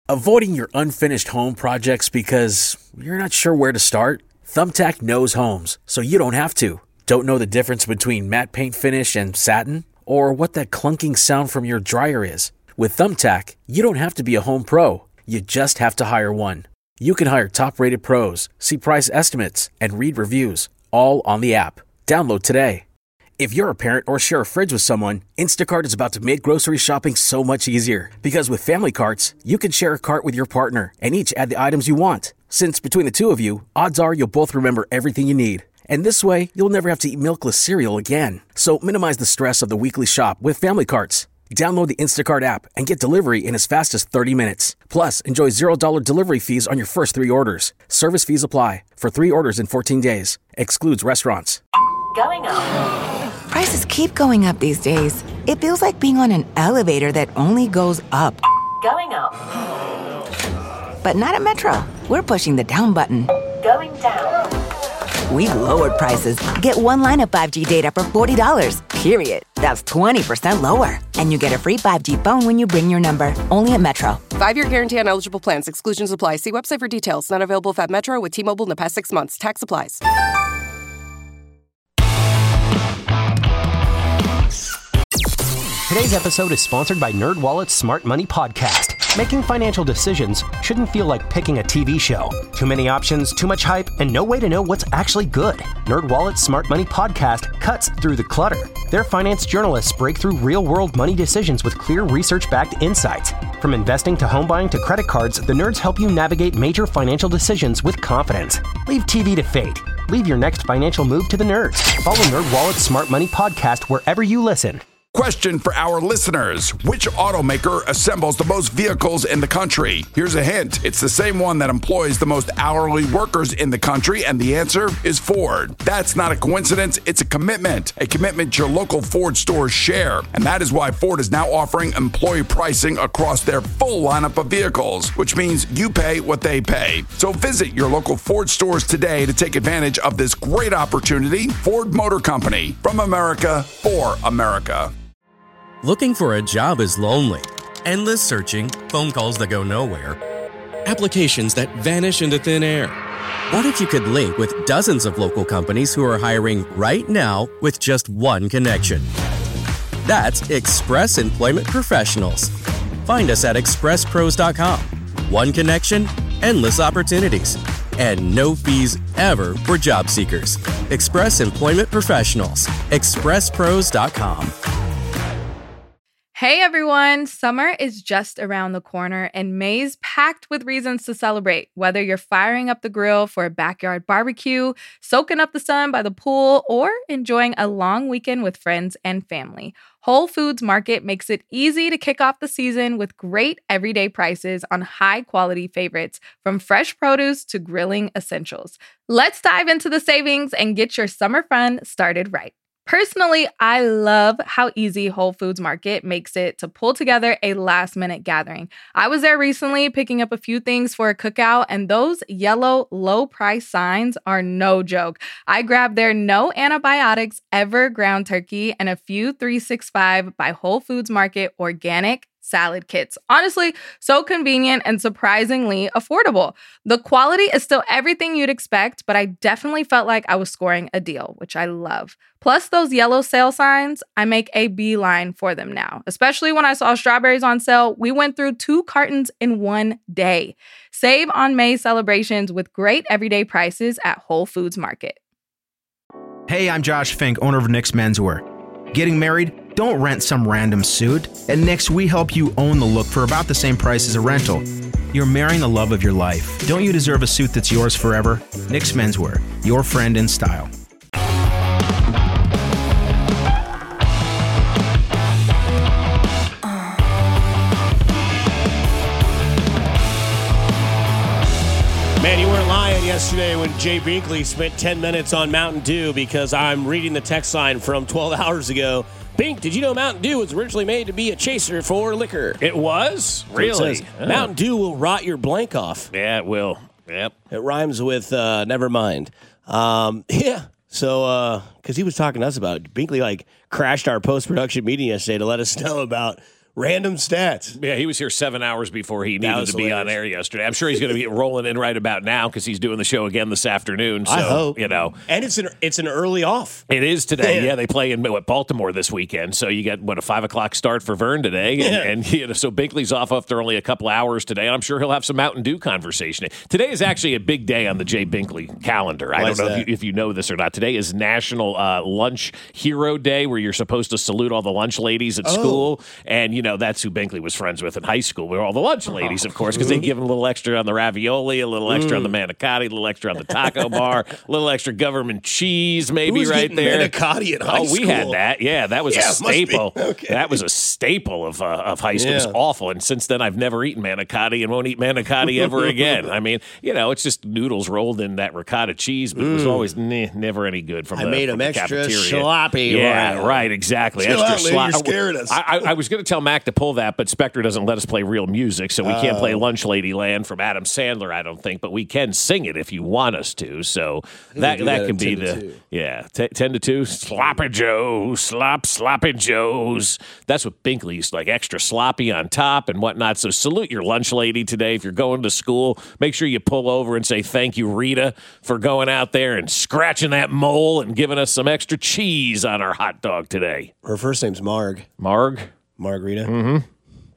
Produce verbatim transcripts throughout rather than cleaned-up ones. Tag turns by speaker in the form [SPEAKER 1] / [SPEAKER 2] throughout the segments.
[SPEAKER 1] Avoiding your unfinished home projects because you're not sure where to start? Thumbtack knows homes, so you don't have to. Don't know the difference between matte paint finish and satin? Or what that clunking sound from your dryer is? With Thumbtack, you don't have to be a home pro. You just have to hire one. You can hire top-rated pros, see price estimates, and read reviews, all on the app. Download today. If you're a parent or share a fridge with someone, Instacart is about to make grocery shopping so much easier. Because with family carts, you can share a cart with your partner and each add the items you want. Since between the two of you, odds are you'll both remember everything you need. And this way, you'll never have to eat milkless cereal again. So minimize the stress of the weekly shop with family carts. Download the Instacart app and get delivery in as fast as thirty minutes. Plus, enjoy zero dollars delivery fees on your first three orders. Service fees apply. For three orders in fourteen days. Excludes restaurants.
[SPEAKER 2] Going up.
[SPEAKER 3] Prices keep going up these days. It feels like being on an elevator that only goes up.
[SPEAKER 2] Going up.
[SPEAKER 3] But not at Metro. We're pushing the down button.
[SPEAKER 2] Going down.
[SPEAKER 3] We've lowered prices. Get one line of five G data for forty dollars, period. That's twenty percent lower. And you get a free five G phone when you bring your number. Only at Metro.
[SPEAKER 4] Five-year guarantee on eligible plans. Exclusions apply. See website for details. Not available at Metro with T-Mobile in the past six months. Tax applies.
[SPEAKER 5] Today's episode is sponsored by NerdWallet's Smart Money Podcast. Making financial decisions shouldn't feel like picking a T V show. Too many options, too much hype, and no way to know what's actually good. NerdWallet's Smart Money Podcast cuts through the clutter. Their finance journalists break through real-world money decisions with clear research-backed insights. From investing to home buying to credit cards, the nerds help you navigate major financial decisions with confidence. Leave T V to fate. Leave your next financial move to the nerds. Follow NerdWallet's Smart Money Podcast wherever you listen.
[SPEAKER 6] Question for our listeners. Which automaker assembles the most vehicles in the country? Here's a hint. It's the same one that employs the most hourly workers in the country, and the answer is Ford. That's not a coincidence. It's a commitment. A commitment your local Ford stores share. And that is why Ford is now offering employee pricing across their full lineup of vehicles, which means you pay what they pay. So visit your local Ford stores today to take advantage of this great opportunity. Ford Motor Company. From America, for America.
[SPEAKER 7] Looking for a job is lonely. Endless searching, phone calls that go nowhere, applications that vanish into thin air. What if you could link with dozens of local companies who are hiring right now with just one connection? That's Express Employment Professionals. Find us at express pros dot com. One connection, endless opportunities, and no fees ever for job seekers. Express Employment Professionals. express pros dot com.
[SPEAKER 8] Hey everyone, summer is just around the corner and May's packed with reasons to celebrate. Whether you're firing up the grill for a backyard barbecue, soaking up the sun by the pool, or enjoying a long weekend with friends and family, Whole Foods Market makes it easy to kick off the season with great everyday prices on high-quality favorites, from fresh produce to grilling essentials. Let's dive into the savings and get your summer fun started right. Personally, I love how easy Whole Foods Market makes it to pull together a last-minute gathering. I was there recently picking up a few things for a cookout, and those yellow low-price signs are no joke. I grabbed their no antibiotics ever ground turkey and a few three sixty-five by Whole Foods Market organic salad kits. Honestly, so convenient and surprisingly affordable. The quality is still everything you'd expect, but I definitely felt like I was scoring a deal, which I love. Plus those yellow sale signs, I make a beeline for them now. Especially when I saw strawberries on sale, we went through two cartons in one day. Save on May celebrations with great everyday prices at Whole Foods Market.
[SPEAKER 9] Hey, I'm Josh Fink, owner of Nick's Menswear. Getting married? Don't rent some random suit. At Nick's, we help you own the look for about the same price as a rental. You're marrying the love of your life. Don't you deserve a suit that's yours forever? Nick's Menswear, your friend in style.
[SPEAKER 10] Man, you weren't lying yesterday when Jay Binkley spent ten minutes on Mountain Dew, because I'm reading the text line from twelve hours ago. Bink, did you know Mountain Dew was originally made to be a chaser for liquor?
[SPEAKER 11] It was?
[SPEAKER 10] Really?
[SPEAKER 11] It says,
[SPEAKER 10] oh. Mountain Dew will rot your blank off.
[SPEAKER 11] Yeah, it will. Yep.
[SPEAKER 10] It rhymes with uh, never mind. Um, yeah. So, because uh, he was talking to us about it. Binkley, like, crashed our post-production meeting yesterday to let us know about
[SPEAKER 11] Random stats.
[SPEAKER 10] Yeah, he was here seven hours before he
[SPEAKER 11] That
[SPEAKER 10] needed
[SPEAKER 11] was
[SPEAKER 10] to be
[SPEAKER 11] hilarious.
[SPEAKER 10] on air yesterday. I'm sure he's going to be rolling in right about now because he's doing the show again this afternoon. So,
[SPEAKER 11] I hope.
[SPEAKER 10] You know.
[SPEAKER 11] And it's an it's an early off.
[SPEAKER 10] It is today.
[SPEAKER 11] Yeah.
[SPEAKER 10] Yeah, they play in what, Baltimore this weekend. So you got, what, a five o'clock start for Vern today. And,
[SPEAKER 11] Yeah.
[SPEAKER 10] and you know, so Binkley's off after only a couple hours today. I'm sure he'll have some Mountain Dew conversation. Today is actually a big day on the Jay Binkley calendar. I
[SPEAKER 11] Why
[SPEAKER 10] don't
[SPEAKER 11] is
[SPEAKER 10] know if
[SPEAKER 11] that?
[SPEAKER 10] you, if you know this or not. Today is National uh, Lunch Hero Day, where you're supposed to salute all the lunch ladies at
[SPEAKER 11] Oh.
[SPEAKER 10] school. And, you know, that's who Binkley was friends with in high school. We were all the lunch ladies, of course, because they give him a little extra on the ravioli, a little extra on the manicotti, a little extra on the taco bar, a little extra government cheese, maybe
[SPEAKER 11] Who's
[SPEAKER 10] right
[SPEAKER 11] getting
[SPEAKER 10] there.
[SPEAKER 11] manicotti in high
[SPEAKER 10] oh, we
[SPEAKER 11] school?
[SPEAKER 10] had that. Yeah, that was
[SPEAKER 11] Yeah,
[SPEAKER 10] a
[SPEAKER 11] it must be.
[SPEAKER 10] staple.
[SPEAKER 11] Okay.
[SPEAKER 10] That was a staple of uh, of high school. It was
[SPEAKER 11] Yeah.
[SPEAKER 10] awful. And since then, I've never eaten manicotti and won't eat manicotti ever again. I mean, you know, it's just noodles rolled in that ricotta cheese, but it was always nah, never any good from
[SPEAKER 11] I
[SPEAKER 10] the,
[SPEAKER 11] made
[SPEAKER 10] from
[SPEAKER 11] them
[SPEAKER 10] the
[SPEAKER 11] extra
[SPEAKER 10] cafeteria.
[SPEAKER 11] sloppy.
[SPEAKER 10] Yeah,
[SPEAKER 11] Ryan.
[SPEAKER 10] right, exactly.
[SPEAKER 11] Chill
[SPEAKER 10] extra
[SPEAKER 11] out, lady,
[SPEAKER 10] slop-
[SPEAKER 11] you're scaring us.
[SPEAKER 10] I, I, I was going to tell Mac to pull that, but Spectre doesn't let us play real music, so we can't play Lunch Lady Land from Adam Sandler, I don't think, but we can sing it if you want us to. So that
[SPEAKER 11] do
[SPEAKER 10] that
[SPEAKER 11] that
[SPEAKER 10] can
[SPEAKER 11] at
[SPEAKER 10] be
[SPEAKER 11] ten to
[SPEAKER 10] the
[SPEAKER 11] two.
[SPEAKER 10] yeah t- ten to two. Sloppy Joe, slop sloppy Joes. That's what Binkley's like, extra sloppy on top and whatnot. So salute your lunch lady today. If you're going to school, make sure you pull over and say thank you, Rita, for going out there and scratching that mole and giving us some extra cheese on our hot dog today.
[SPEAKER 11] Her first name's Marg.
[SPEAKER 10] Marg.
[SPEAKER 11] Margarita. Mm-hmm.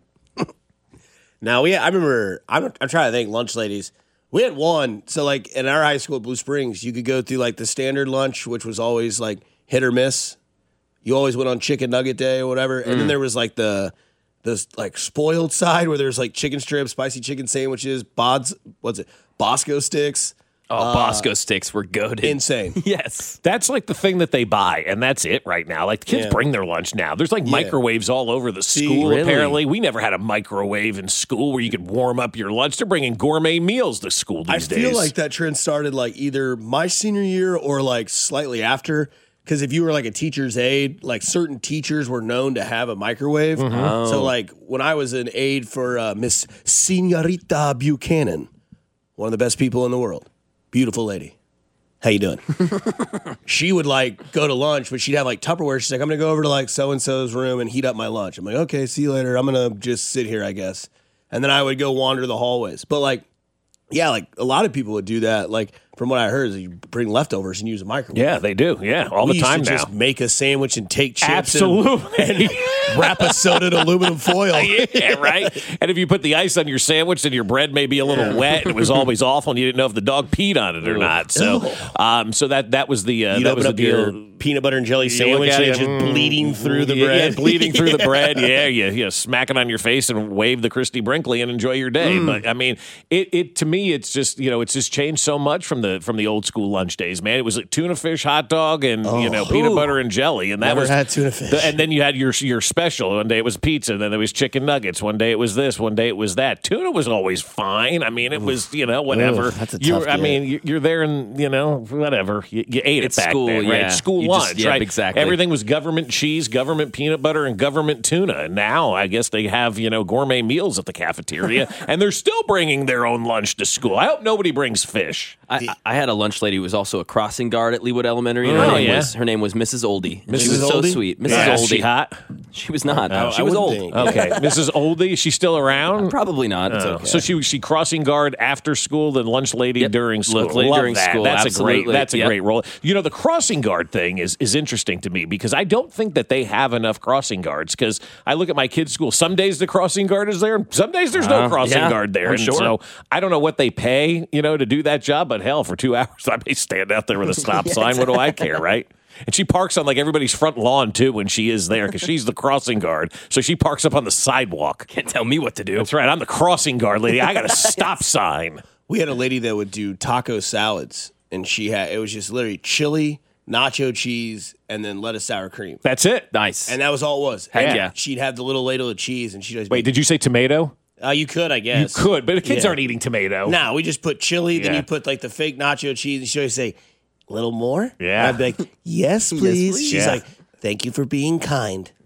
[SPEAKER 11] Now we, I remember. I'm, I'm trying to think. Lunch ladies. We had one. So like in our high school at Blue Springs, you could go through like the standard lunch, which was always like hit or miss. You always went on chicken nugget day or whatever, and then there was like the the like spoiled side where there's like chicken strips, spicy chicken sandwiches, bods. What's it? Bosco sticks.
[SPEAKER 12] Oh, Bosco sticks were goated.
[SPEAKER 11] Insane.
[SPEAKER 12] Yes.
[SPEAKER 10] That's like the thing that they buy, and that's it right now. Like, kids
[SPEAKER 11] Yeah.
[SPEAKER 10] bring their lunch now. There's like
[SPEAKER 11] Yeah.
[SPEAKER 10] microwaves all over the school,
[SPEAKER 12] really?
[SPEAKER 10] apparently. We never had a microwave in school where you could warm up your lunch. They're bringing gourmet meals to school
[SPEAKER 11] I
[SPEAKER 10] these
[SPEAKER 11] feel
[SPEAKER 10] days.
[SPEAKER 11] like that trend started like either my senior year or like slightly after. Because if you were like a teacher's aide, like certain teachers were known to have a microwave.
[SPEAKER 10] Mm-hmm.
[SPEAKER 11] So like when I was an aide for uh, Miss Senorita Buchanan, one of the best people in the world, beautiful lady. How you doing? She would like go to lunch, but she'd have like Tupperware. She's like, I'm gonna go over to like so and so's room and heat up my lunch. I'm like, okay, see you later. I'm gonna just sit here, I guess. And then I would go wander the hallways. But like, yeah, like a lot of people would do that. Like from what I heard, is you bring leftovers and use a microwave.
[SPEAKER 10] yeah, they do. Yeah, all
[SPEAKER 11] we
[SPEAKER 10] the
[SPEAKER 11] used
[SPEAKER 10] time
[SPEAKER 11] to
[SPEAKER 10] now.
[SPEAKER 11] just make a sandwich and take chips
[SPEAKER 10] Absolutely.
[SPEAKER 11] and, and wrap a soda in aluminum foil.
[SPEAKER 10] yeah, right. And if you put the ice on your sandwich, then your bread may be a little wet. And it was always awful, and you didn't know if the dog peed on it or not. So, um, so that that was the uh,
[SPEAKER 11] You'd
[SPEAKER 10] that
[SPEAKER 11] open
[SPEAKER 10] was the
[SPEAKER 11] up
[SPEAKER 10] deal.
[SPEAKER 11] your peanut butter and jelly
[SPEAKER 10] You look
[SPEAKER 11] sandwich
[SPEAKER 10] at
[SPEAKER 11] and
[SPEAKER 10] it,
[SPEAKER 11] it's just
[SPEAKER 10] mm,
[SPEAKER 11] bleeding through the
[SPEAKER 10] yeah,
[SPEAKER 11] bread.
[SPEAKER 10] Yeah, bleeding through the bread. Yeah, you, you smack it on your face and wave the Christy Brinkley and enjoy your day.
[SPEAKER 11] Mm.
[SPEAKER 10] But I mean, it, it to me, it's just you know, it's just changed so much from the from the old school lunch days, man. It was like tuna fish hot dog and you know peanut
[SPEAKER 11] Ooh.
[SPEAKER 10] butter and jelly, and that
[SPEAKER 11] Never
[SPEAKER 10] was
[SPEAKER 11] had tuna fish.
[SPEAKER 10] the- and then you had your your special. One day it was pizza, then there was chicken nuggets. One day it was this. One day it was that. Tuna was always fine. I mean, it was you know whatever.
[SPEAKER 11] Ugh, that's a
[SPEAKER 10] you,
[SPEAKER 11] tough
[SPEAKER 10] I
[SPEAKER 11] get.
[SPEAKER 10] mean, you- you're there and you know whatever. You, you ate
[SPEAKER 12] It's
[SPEAKER 10] it back
[SPEAKER 12] school,
[SPEAKER 10] then, right?
[SPEAKER 12] yeah.
[SPEAKER 10] School
[SPEAKER 12] You just-
[SPEAKER 10] lunch,
[SPEAKER 12] yeah,
[SPEAKER 10] right?
[SPEAKER 12] exactly.
[SPEAKER 10] Everything was government cheese, government peanut butter, and government tuna. And now I guess they have you know gourmet meals at the cafeteria, and they're still bringing their own lunch to school. I hope nobody brings fish.
[SPEAKER 12] I, I had a lunch lady who was also a crossing guard at Leawood Elementary. And her,
[SPEAKER 10] Oh,
[SPEAKER 12] name
[SPEAKER 10] yeah?
[SPEAKER 12] was, her name was Missus Oldie. She
[SPEAKER 11] Missus
[SPEAKER 12] was so
[SPEAKER 11] Oldie?
[SPEAKER 12] sweet. Missus
[SPEAKER 10] Yeah,
[SPEAKER 12] Oldie.
[SPEAKER 10] is she hot?
[SPEAKER 12] She was not.
[SPEAKER 11] Oh,
[SPEAKER 12] she
[SPEAKER 11] I
[SPEAKER 12] was
[SPEAKER 11] wouldn't
[SPEAKER 12] old.
[SPEAKER 11] think.
[SPEAKER 10] Okay, Missus Oldie, is she still around?
[SPEAKER 12] Probably not. It's
[SPEAKER 10] Oh.
[SPEAKER 12] okay.
[SPEAKER 10] So she was she crossing guard after school, then lunch lady
[SPEAKER 12] Yep.
[SPEAKER 10] during school.
[SPEAKER 12] Lunch lady
[SPEAKER 10] Love
[SPEAKER 12] during
[SPEAKER 10] that.
[SPEAKER 12] school,
[SPEAKER 10] That's a
[SPEAKER 12] absolutely.
[SPEAKER 10] great. That's a
[SPEAKER 12] Yep.
[SPEAKER 10] great role. You know, the crossing guard thing is is interesting to me because I don't think that they have enough crossing guards. Because I look at my kids' school. Some days the crossing guard is there, and some days there's no
[SPEAKER 12] Uh,
[SPEAKER 10] crossing
[SPEAKER 12] yeah,
[SPEAKER 10] guard there.
[SPEAKER 12] I'm
[SPEAKER 10] And
[SPEAKER 12] sure.
[SPEAKER 10] so I don't know what they pay, you know, to do that job. But hell, for two hours, I may stand out there with a stop sign. What do I care, right? And she parks on like everybody's front lawn too when she is there because she's the crossing guard. So she parks up on the sidewalk.
[SPEAKER 12] Can't tell me what to do.
[SPEAKER 10] That's right. I'm the crossing guard lady. I got a stop sign.
[SPEAKER 11] We had a lady that would do taco salads, and she had it was just literally chili, nacho cheese, and then lettuce sour cream.
[SPEAKER 10] That's it.
[SPEAKER 12] Nice.
[SPEAKER 11] And that was all it was.
[SPEAKER 12] Heck
[SPEAKER 11] And
[SPEAKER 12] yeah.
[SPEAKER 11] She'd have the little ladle of cheese, and she'd always
[SPEAKER 10] Wait, did you say tomato?
[SPEAKER 11] Uh, you could, I
[SPEAKER 10] You
[SPEAKER 11] guess.
[SPEAKER 10] could, but the kids
[SPEAKER 11] Yeah.
[SPEAKER 10] aren't eating tomato.
[SPEAKER 11] No, we just put chili, then
[SPEAKER 10] Yeah.
[SPEAKER 11] you put like the fake nacho cheese, and she'd always say, "Little more."
[SPEAKER 10] Yeah.
[SPEAKER 11] And I'd be like, "Yes, please."
[SPEAKER 12] please.
[SPEAKER 11] She's
[SPEAKER 10] Yeah.
[SPEAKER 11] like, "Thank you for being kind."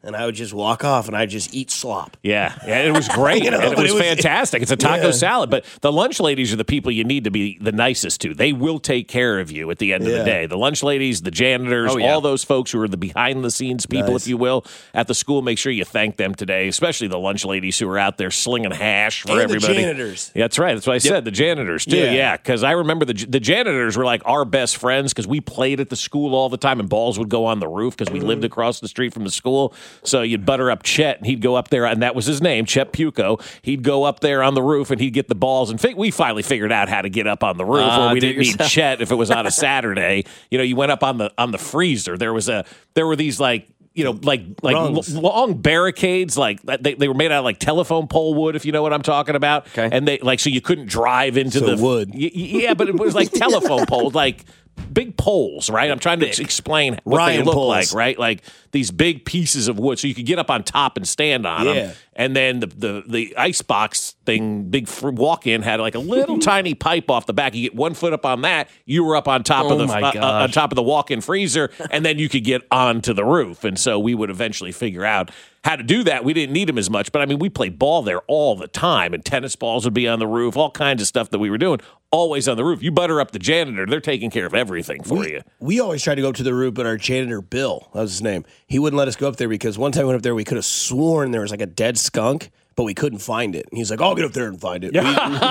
[SPEAKER 11] and I would just walk off, and I'd just eat slop.
[SPEAKER 10] Yeah, yeah, it was great.
[SPEAKER 11] You know,
[SPEAKER 10] and it
[SPEAKER 11] but
[SPEAKER 10] was,
[SPEAKER 11] it was-
[SPEAKER 10] fantastic. It's a taco
[SPEAKER 11] Yeah.
[SPEAKER 10] salad, but the lunch ladies are the people you need to be the nicest to. They will take care of you at the end of
[SPEAKER 11] Yeah.
[SPEAKER 10] the day. The lunch ladies, the janitors,
[SPEAKER 12] Oh, yeah.
[SPEAKER 10] all those folks who are the behind-the-scenes people,
[SPEAKER 11] Nice.
[SPEAKER 10] if you will, at the school. Make sure you thank them today, especially the lunch ladies who are out there slinging hash for
[SPEAKER 11] And the
[SPEAKER 10] everybody.
[SPEAKER 11] janitors.
[SPEAKER 10] Yeah, that's right. That's what I said. The janitors too.
[SPEAKER 11] Yeah.
[SPEAKER 10] Yeah, because I remember the the janitors were like our best friends because we played at the school all the time, and balls would go on the roof because we
[SPEAKER 11] Mm-hmm.
[SPEAKER 10] lived across the street from the school. So you'd butter up Chet, and he'd go up there, and that was his name, Chet Puco. He'd go up there on the roof, and he'd get the balls. And fi- we finally figured out how to get up on the roof,
[SPEAKER 12] Ah,
[SPEAKER 10] where we
[SPEAKER 12] do it
[SPEAKER 10] didn't need
[SPEAKER 12] yourself.
[SPEAKER 10] Chet if it was on a Saturday. You know, you went up on the on the freezer. There was a there were these like. You know, like like
[SPEAKER 11] Rungs.
[SPEAKER 10] l- long barricades, like they, they were made out of like telephone pole wood, if you know what I'm talking about.
[SPEAKER 12] Okay.
[SPEAKER 10] And they like so you couldn't drive into
[SPEAKER 11] So
[SPEAKER 10] the
[SPEAKER 11] wood.
[SPEAKER 10] Y- y- yeah, but it was like telephone poles, like big poles, right? I'm trying to ex- explain what
[SPEAKER 11] Ryan
[SPEAKER 10] they look
[SPEAKER 11] poles.
[SPEAKER 10] like, right? Like these big pieces of wood, so you could get up on top and stand on
[SPEAKER 11] Yeah.
[SPEAKER 10] them. And then the the the icebox thing, big fr- walk-in, had like a little tiny pipe off the back. You get one foot up on that, you were up on top
[SPEAKER 12] Oh
[SPEAKER 10] of the
[SPEAKER 12] my
[SPEAKER 10] uh, uh, on
[SPEAKER 12] gosh.
[SPEAKER 10] top of the walk-in freezer, and then you could get onto the roof. And so we would eventually figure out how to do that. We didn't need them as much, but I mean, we played ball there all the time, and tennis balls would be on the roof, all kinds of stuff that we were doing, always on the roof. You butter up the janitor, they're taking care of everything for you.
[SPEAKER 11] We always tried to go up to the roof, but our janitor, Bill, that was his name, he wouldn't let us go up there because one time we went up there, we could have sworn there was like a dead skunk, but we couldn't find it. And he's like, I'll get up there and find it. We,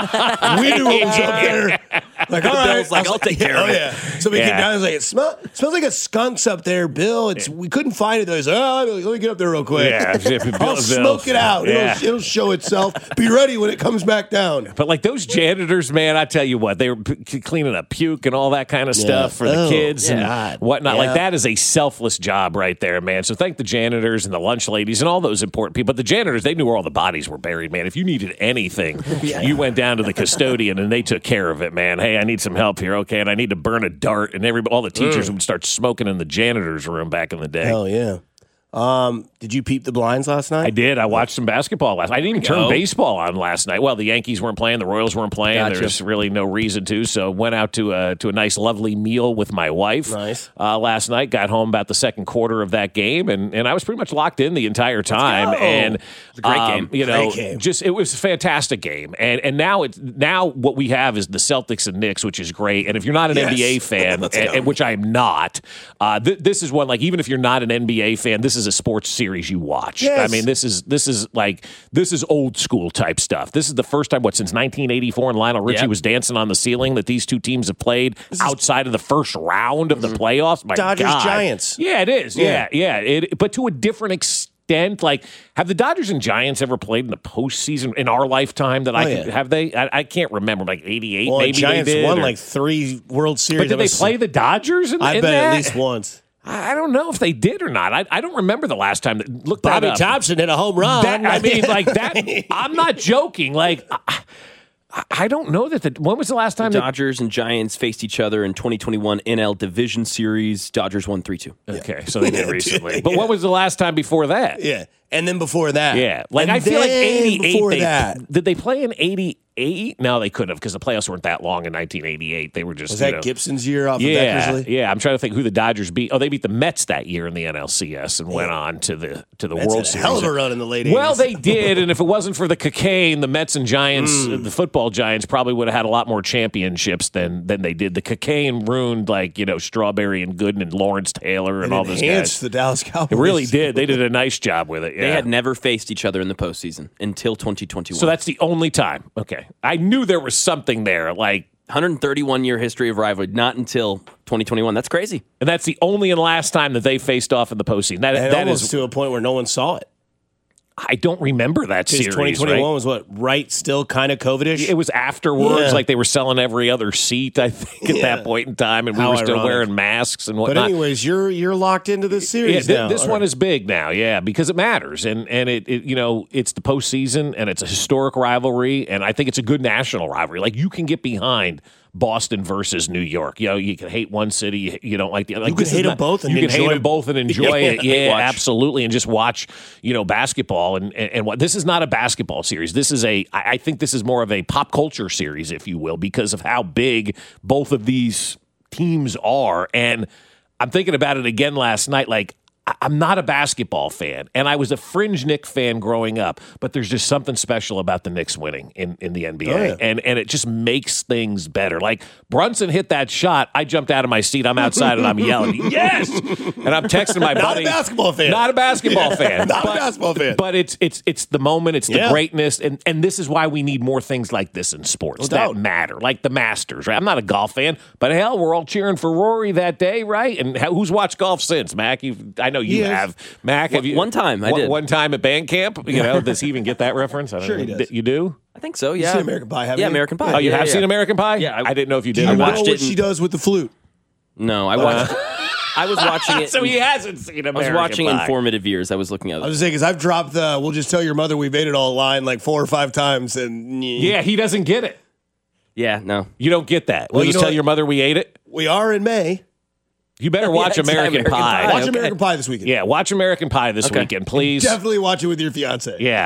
[SPEAKER 11] we knew it was up there. Like, all right.
[SPEAKER 12] Bill's like,
[SPEAKER 11] I was
[SPEAKER 12] I'll take care
[SPEAKER 11] oh,
[SPEAKER 12] of it.
[SPEAKER 11] yeah. So we
[SPEAKER 10] Yeah.
[SPEAKER 11] came down and was like, it, smell, it smells like a skunk's up there, Bill. It's We couldn't find it. Though. He's like, oh, let me get up there real quick.
[SPEAKER 10] Yeah, if Bill-
[SPEAKER 11] I'll
[SPEAKER 10] Bill-
[SPEAKER 11] smoke it out.
[SPEAKER 10] Yeah.
[SPEAKER 11] It'll, it'll show itself. Be ready when it comes back down.
[SPEAKER 10] But like those janitors, man, I tell you what, they were p- cleaning up puke and all that kind of stuff for the
[SPEAKER 11] Oh,
[SPEAKER 10] kids and
[SPEAKER 11] God.
[SPEAKER 10] whatnot.
[SPEAKER 11] Yeah.
[SPEAKER 10] Like that is a selfless job right there, man. So thank the janitors and the lunch ladies and all those important people. But the janitors, they knew where all the bodies were buried, man. If you needed anything, you went down to the custodian and they took care of it, man. Hey, I need some help here, okay? And I need to burn a dart, and every all the teachers would start smoking in the janitor's room back in the day.
[SPEAKER 11] Hell yeah. Um, did you peep the blinds last night?
[SPEAKER 10] I did. I watched some basketball last night. I didn't even turn
[SPEAKER 12] Go.
[SPEAKER 10] baseball on last night. Well, the Yankees weren't playing. The Royals weren't playing.
[SPEAKER 12] Gotcha.
[SPEAKER 10] There's really no reason to. So went out to a, to a nice, lovely meal with my wife
[SPEAKER 11] Nice.
[SPEAKER 10] uh, last night. Got home about the second quarter of that game, and, and I was pretty much locked in the entire time.
[SPEAKER 11] go.
[SPEAKER 10] And
[SPEAKER 12] a great
[SPEAKER 10] um,
[SPEAKER 12] game.
[SPEAKER 10] You know,
[SPEAKER 11] Great game.
[SPEAKER 10] just it was a fantastic game. And and now it's now what we have is the Celtics and Knicks, which is great. And if you're not an
[SPEAKER 11] Yes.
[SPEAKER 10] N B A fan,
[SPEAKER 11] Let's
[SPEAKER 10] and,
[SPEAKER 11] go.
[SPEAKER 10] and which I am not, uh, th- this is one like even if you're not an N B A fan, this is a sports series you watch.
[SPEAKER 11] Yes.
[SPEAKER 10] I mean, this is this is like this is old school type stuff. This is the first time what since nineteen eighty-four and Lionel Richie
[SPEAKER 12] Yep.
[SPEAKER 10] was dancing on the ceiling that these two teams have played outside of the first round of the playoffs. My
[SPEAKER 11] Dodgers,
[SPEAKER 10] God.
[SPEAKER 11] Giants.
[SPEAKER 10] Yeah, it is.
[SPEAKER 11] Yeah.
[SPEAKER 10] Yeah, yeah. It, but to a different extent. Like, have the Dodgers and Giants ever played in the postseason in our lifetime? That I
[SPEAKER 11] Oh,
[SPEAKER 10] could,
[SPEAKER 11] yeah.
[SPEAKER 10] have they? I, I can't remember. Like eighty-eight,
[SPEAKER 11] Well,
[SPEAKER 10] maybe
[SPEAKER 11] the Giants
[SPEAKER 10] they did.
[SPEAKER 11] won
[SPEAKER 10] or-
[SPEAKER 11] like three World Series.
[SPEAKER 10] but did
[SPEAKER 11] That
[SPEAKER 10] they
[SPEAKER 11] was-
[SPEAKER 10] play the Dodgers? In,
[SPEAKER 11] I
[SPEAKER 10] in
[SPEAKER 11] bet
[SPEAKER 10] that?
[SPEAKER 11] at least once.
[SPEAKER 10] I I don't know if they did or not. I, I don't remember the last time. That, look
[SPEAKER 11] Bobby
[SPEAKER 10] that up.
[SPEAKER 11] Thompson hit a home run.
[SPEAKER 10] That, I mean, like that. I'm not joking. Like, I, I don't know that. The, when was the last time?
[SPEAKER 12] The
[SPEAKER 10] that-
[SPEAKER 12] Dodgers and Giants faced each other in twenty twenty-one N L Division Series. Dodgers won three two.
[SPEAKER 10] Okay, so they did
[SPEAKER 11] Yeah,
[SPEAKER 10] recently.
[SPEAKER 11] dude,
[SPEAKER 10] But
[SPEAKER 11] yeah.
[SPEAKER 10] when was the last time before that?
[SPEAKER 11] Yeah. And then before that.
[SPEAKER 10] Yeah, like
[SPEAKER 11] And
[SPEAKER 10] I feel like
[SPEAKER 11] then
[SPEAKER 10] eighty-eight.
[SPEAKER 11] Before
[SPEAKER 10] They,
[SPEAKER 11] that.
[SPEAKER 10] Did they play in eighty-eight? No, they couldn't have because the playoffs weren't that long in nineteen eighty-eight. They were just
[SPEAKER 11] Was
[SPEAKER 10] you
[SPEAKER 11] that
[SPEAKER 10] know,
[SPEAKER 11] Gibson's year off
[SPEAKER 10] yeah,
[SPEAKER 11] of Beckersley?
[SPEAKER 10] yeah. I'm trying to think who the Dodgers beat. Oh, they beat the Mets that year in the N L C S and went on to the to the
[SPEAKER 11] Mets
[SPEAKER 10] World
[SPEAKER 11] had a
[SPEAKER 10] Series.
[SPEAKER 11] hell of a run in the late eighties.
[SPEAKER 10] Well, they did, and if it wasn't for the cocaine, the Mets and Giants,
[SPEAKER 11] Mm.
[SPEAKER 10] the football Giants, probably would have had a lot more championships than than they did. The cocaine ruined, like you know, Strawberry and Gooden and Lawrence Taylor and
[SPEAKER 11] It
[SPEAKER 10] all those
[SPEAKER 11] enhanced
[SPEAKER 10] guys.
[SPEAKER 11] the Dallas Cowboys.
[SPEAKER 10] It really did. They did a nice job with it. Yeah.
[SPEAKER 12] They had never faced each other in the postseason until twenty twenty-one.
[SPEAKER 10] So that's the only time. Okay, I knew there was something there. Like,
[SPEAKER 12] one hundred thirty-one year history of rivalry, not until twenty twenty-one. That's crazy.
[SPEAKER 10] and that's the only and last time that they faced off in the postseason. That,
[SPEAKER 11] And
[SPEAKER 10] that
[SPEAKER 11] almost
[SPEAKER 10] is,
[SPEAKER 11] to a point where no one saw it.
[SPEAKER 10] I don't remember that
[SPEAKER 11] Because
[SPEAKER 10] series.
[SPEAKER 11] twenty twenty-one
[SPEAKER 10] right?
[SPEAKER 11] was what? Right, still kind of COVID-ish?
[SPEAKER 10] It was afterwards,
[SPEAKER 11] Yeah.
[SPEAKER 10] like they were selling every other seat. I think at
[SPEAKER 11] Yeah.
[SPEAKER 10] that point in time, and we
[SPEAKER 11] How
[SPEAKER 10] were still
[SPEAKER 11] ironic.
[SPEAKER 10] wearing masks and
[SPEAKER 11] But
[SPEAKER 10] whatnot.
[SPEAKER 11] anyways, you're you're locked into this
[SPEAKER 10] Yeah,
[SPEAKER 11] series
[SPEAKER 10] thi-
[SPEAKER 11] now.
[SPEAKER 10] this
[SPEAKER 11] All
[SPEAKER 10] one
[SPEAKER 11] right.
[SPEAKER 10] is big now, yeah, because it matters, and and it, it you know it's the postseason, and it's a historic rivalry, and I think it's a good national rivalry. Like you can get behind Boston versus New York. You know, you can hate one city, you, you don't like the other. Like,
[SPEAKER 11] You can
[SPEAKER 10] this is
[SPEAKER 11] hate 'em
[SPEAKER 10] not-
[SPEAKER 11] both and
[SPEAKER 10] you can hate
[SPEAKER 11] enjoy-
[SPEAKER 10] them both and enjoy
[SPEAKER 11] Yeah.
[SPEAKER 10] it. Yeah,
[SPEAKER 12] Watch.
[SPEAKER 10] absolutely, and just watch you know basketball and and, and what this is not a basketball series. This is a I I think this is more of a pop culture series, if you will, because of how big both of these teams are, and I'm thinking about it again last night, like.
[SPEAKER 13] I'm not a basketball fan, and I was a fringe Knicks fan growing up, but there's just something special about the Knicks winning in, in the N B A,
[SPEAKER 11] Oh, yeah.
[SPEAKER 13] and, and it just makes things better. Like, Brunson hit that shot, I jumped out of my seat, I'm outside, and I'm yelling, yes! And I'm texting my
[SPEAKER 11] Not
[SPEAKER 13] buddy.
[SPEAKER 11] a basketball fan.
[SPEAKER 13] Not a basketball fan.
[SPEAKER 11] Not
[SPEAKER 13] but,
[SPEAKER 11] a basketball fan.
[SPEAKER 13] But it's it's it's the moment, it's the
[SPEAKER 11] Yeah.
[SPEAKER 13] greatness, and, and this is why we need more things like this in sports
[SPEAKER 11] No
[SPEAKER 13] that
[SPEAKER 11] doubt.
[SPEAKER 13] matter, like the Masters, right? I'm not a golf fan, but hell, we're all cheering for Rory that day, right? And how, who's watched golf since, Mac? You, I know you
[SPEAKER 11] He has.
[SPEAKER 13] have. Mac, have you?
[SPEAKER 12] One time, I
[SPEAKER 13] one,
[SPEAKER 12] did.
[SPEAKER 13] One time at band camp, you know, does he even get that reference? I don't
[SPEAKER 11] Sure
[SPEAKER 13] know.
[SPEAKER 11] he does.
[SPEAKER 13] You do?
[SPEAKER 12] I think so.
[SPEAKER 11] You've
[SPEAKER 12] Yeah.
[SPEAKER 11] seen American Pie, haven't
[SPEAKER 12] yeah,
[SPEAKER 11] you?
[SPEAKER 12] American Pie.
[SPEAKER 13] Oh, you
[SPEAKER 12] yeah,
[SPEAKER 13] have
[SPEAKER 12] yeah.
[SPEAKER 13] seen American Pie?
[SPEAKER 12] Yeah, I-
[SPEAKER 13] I, didn't know if you
[SPEAKER 11] Do
[SPEAKER 13] did.
[SPEAKER 11] you
[SPEAKER 13] I
[SPEAKER 11] know
[SPEAKER 13] watched
[SPEAKER 11] what
[SPEAKER 13] it.
[SPEAKER 11] she does with the flute?
[SPEAKER 12] No, I watched. I was watching it.
[SPEAKER 13] So he hasn't seen
[SPEAKER 12] I was
[SPEAKER 13] American
[SPEAKER 12] watching
[SPEAKER 13] Pie.
[SPEAKER 12] informative years. I was looking at
[SPEAKER 11] I
[SPEAKER 12] it.
[SPEAKER 11] was saying because I've dropped the "We'll just tell your mother we made it all" line like four or five times, and
[SPEAKER 13] Yeah, he doesn't get it.
[SPEAKER 12] Yeah, no.
[SPEAKER 13] You don't get that.
[SPEAKER 11] Well,
[SPEAKER 13] We'll
[SPEAKER 11] you
[SPEAKER 13] just
[SPEAKER 11] know
[SPEAKER 13] tell
[SPEAKER 11] what?
[SPEAKER 13] your mother we ate it.
[SPEAKER 11] we are in May.
[SPEAKER 13] You better watch
[SPEAKER 12] Yeah, it's
[SPEAKER 13] American,
[SPEAKER 12] American
[SPEAKER 13] Pie.
[SPEAKER 12] Pie.
[SPEAKER 11] Watch
[SPEAKER 12] okay.
[SPEAKER 11] American Pie this weekend.
[SPEAKER 13] Yeah, watch American Pie this
[SPEAKER 12] Okay.
[SPEAKER 13] weekend, please.
[SPEAKER 11] Definitely watch it with your fiance.
[SPEAKER 13] Yeah.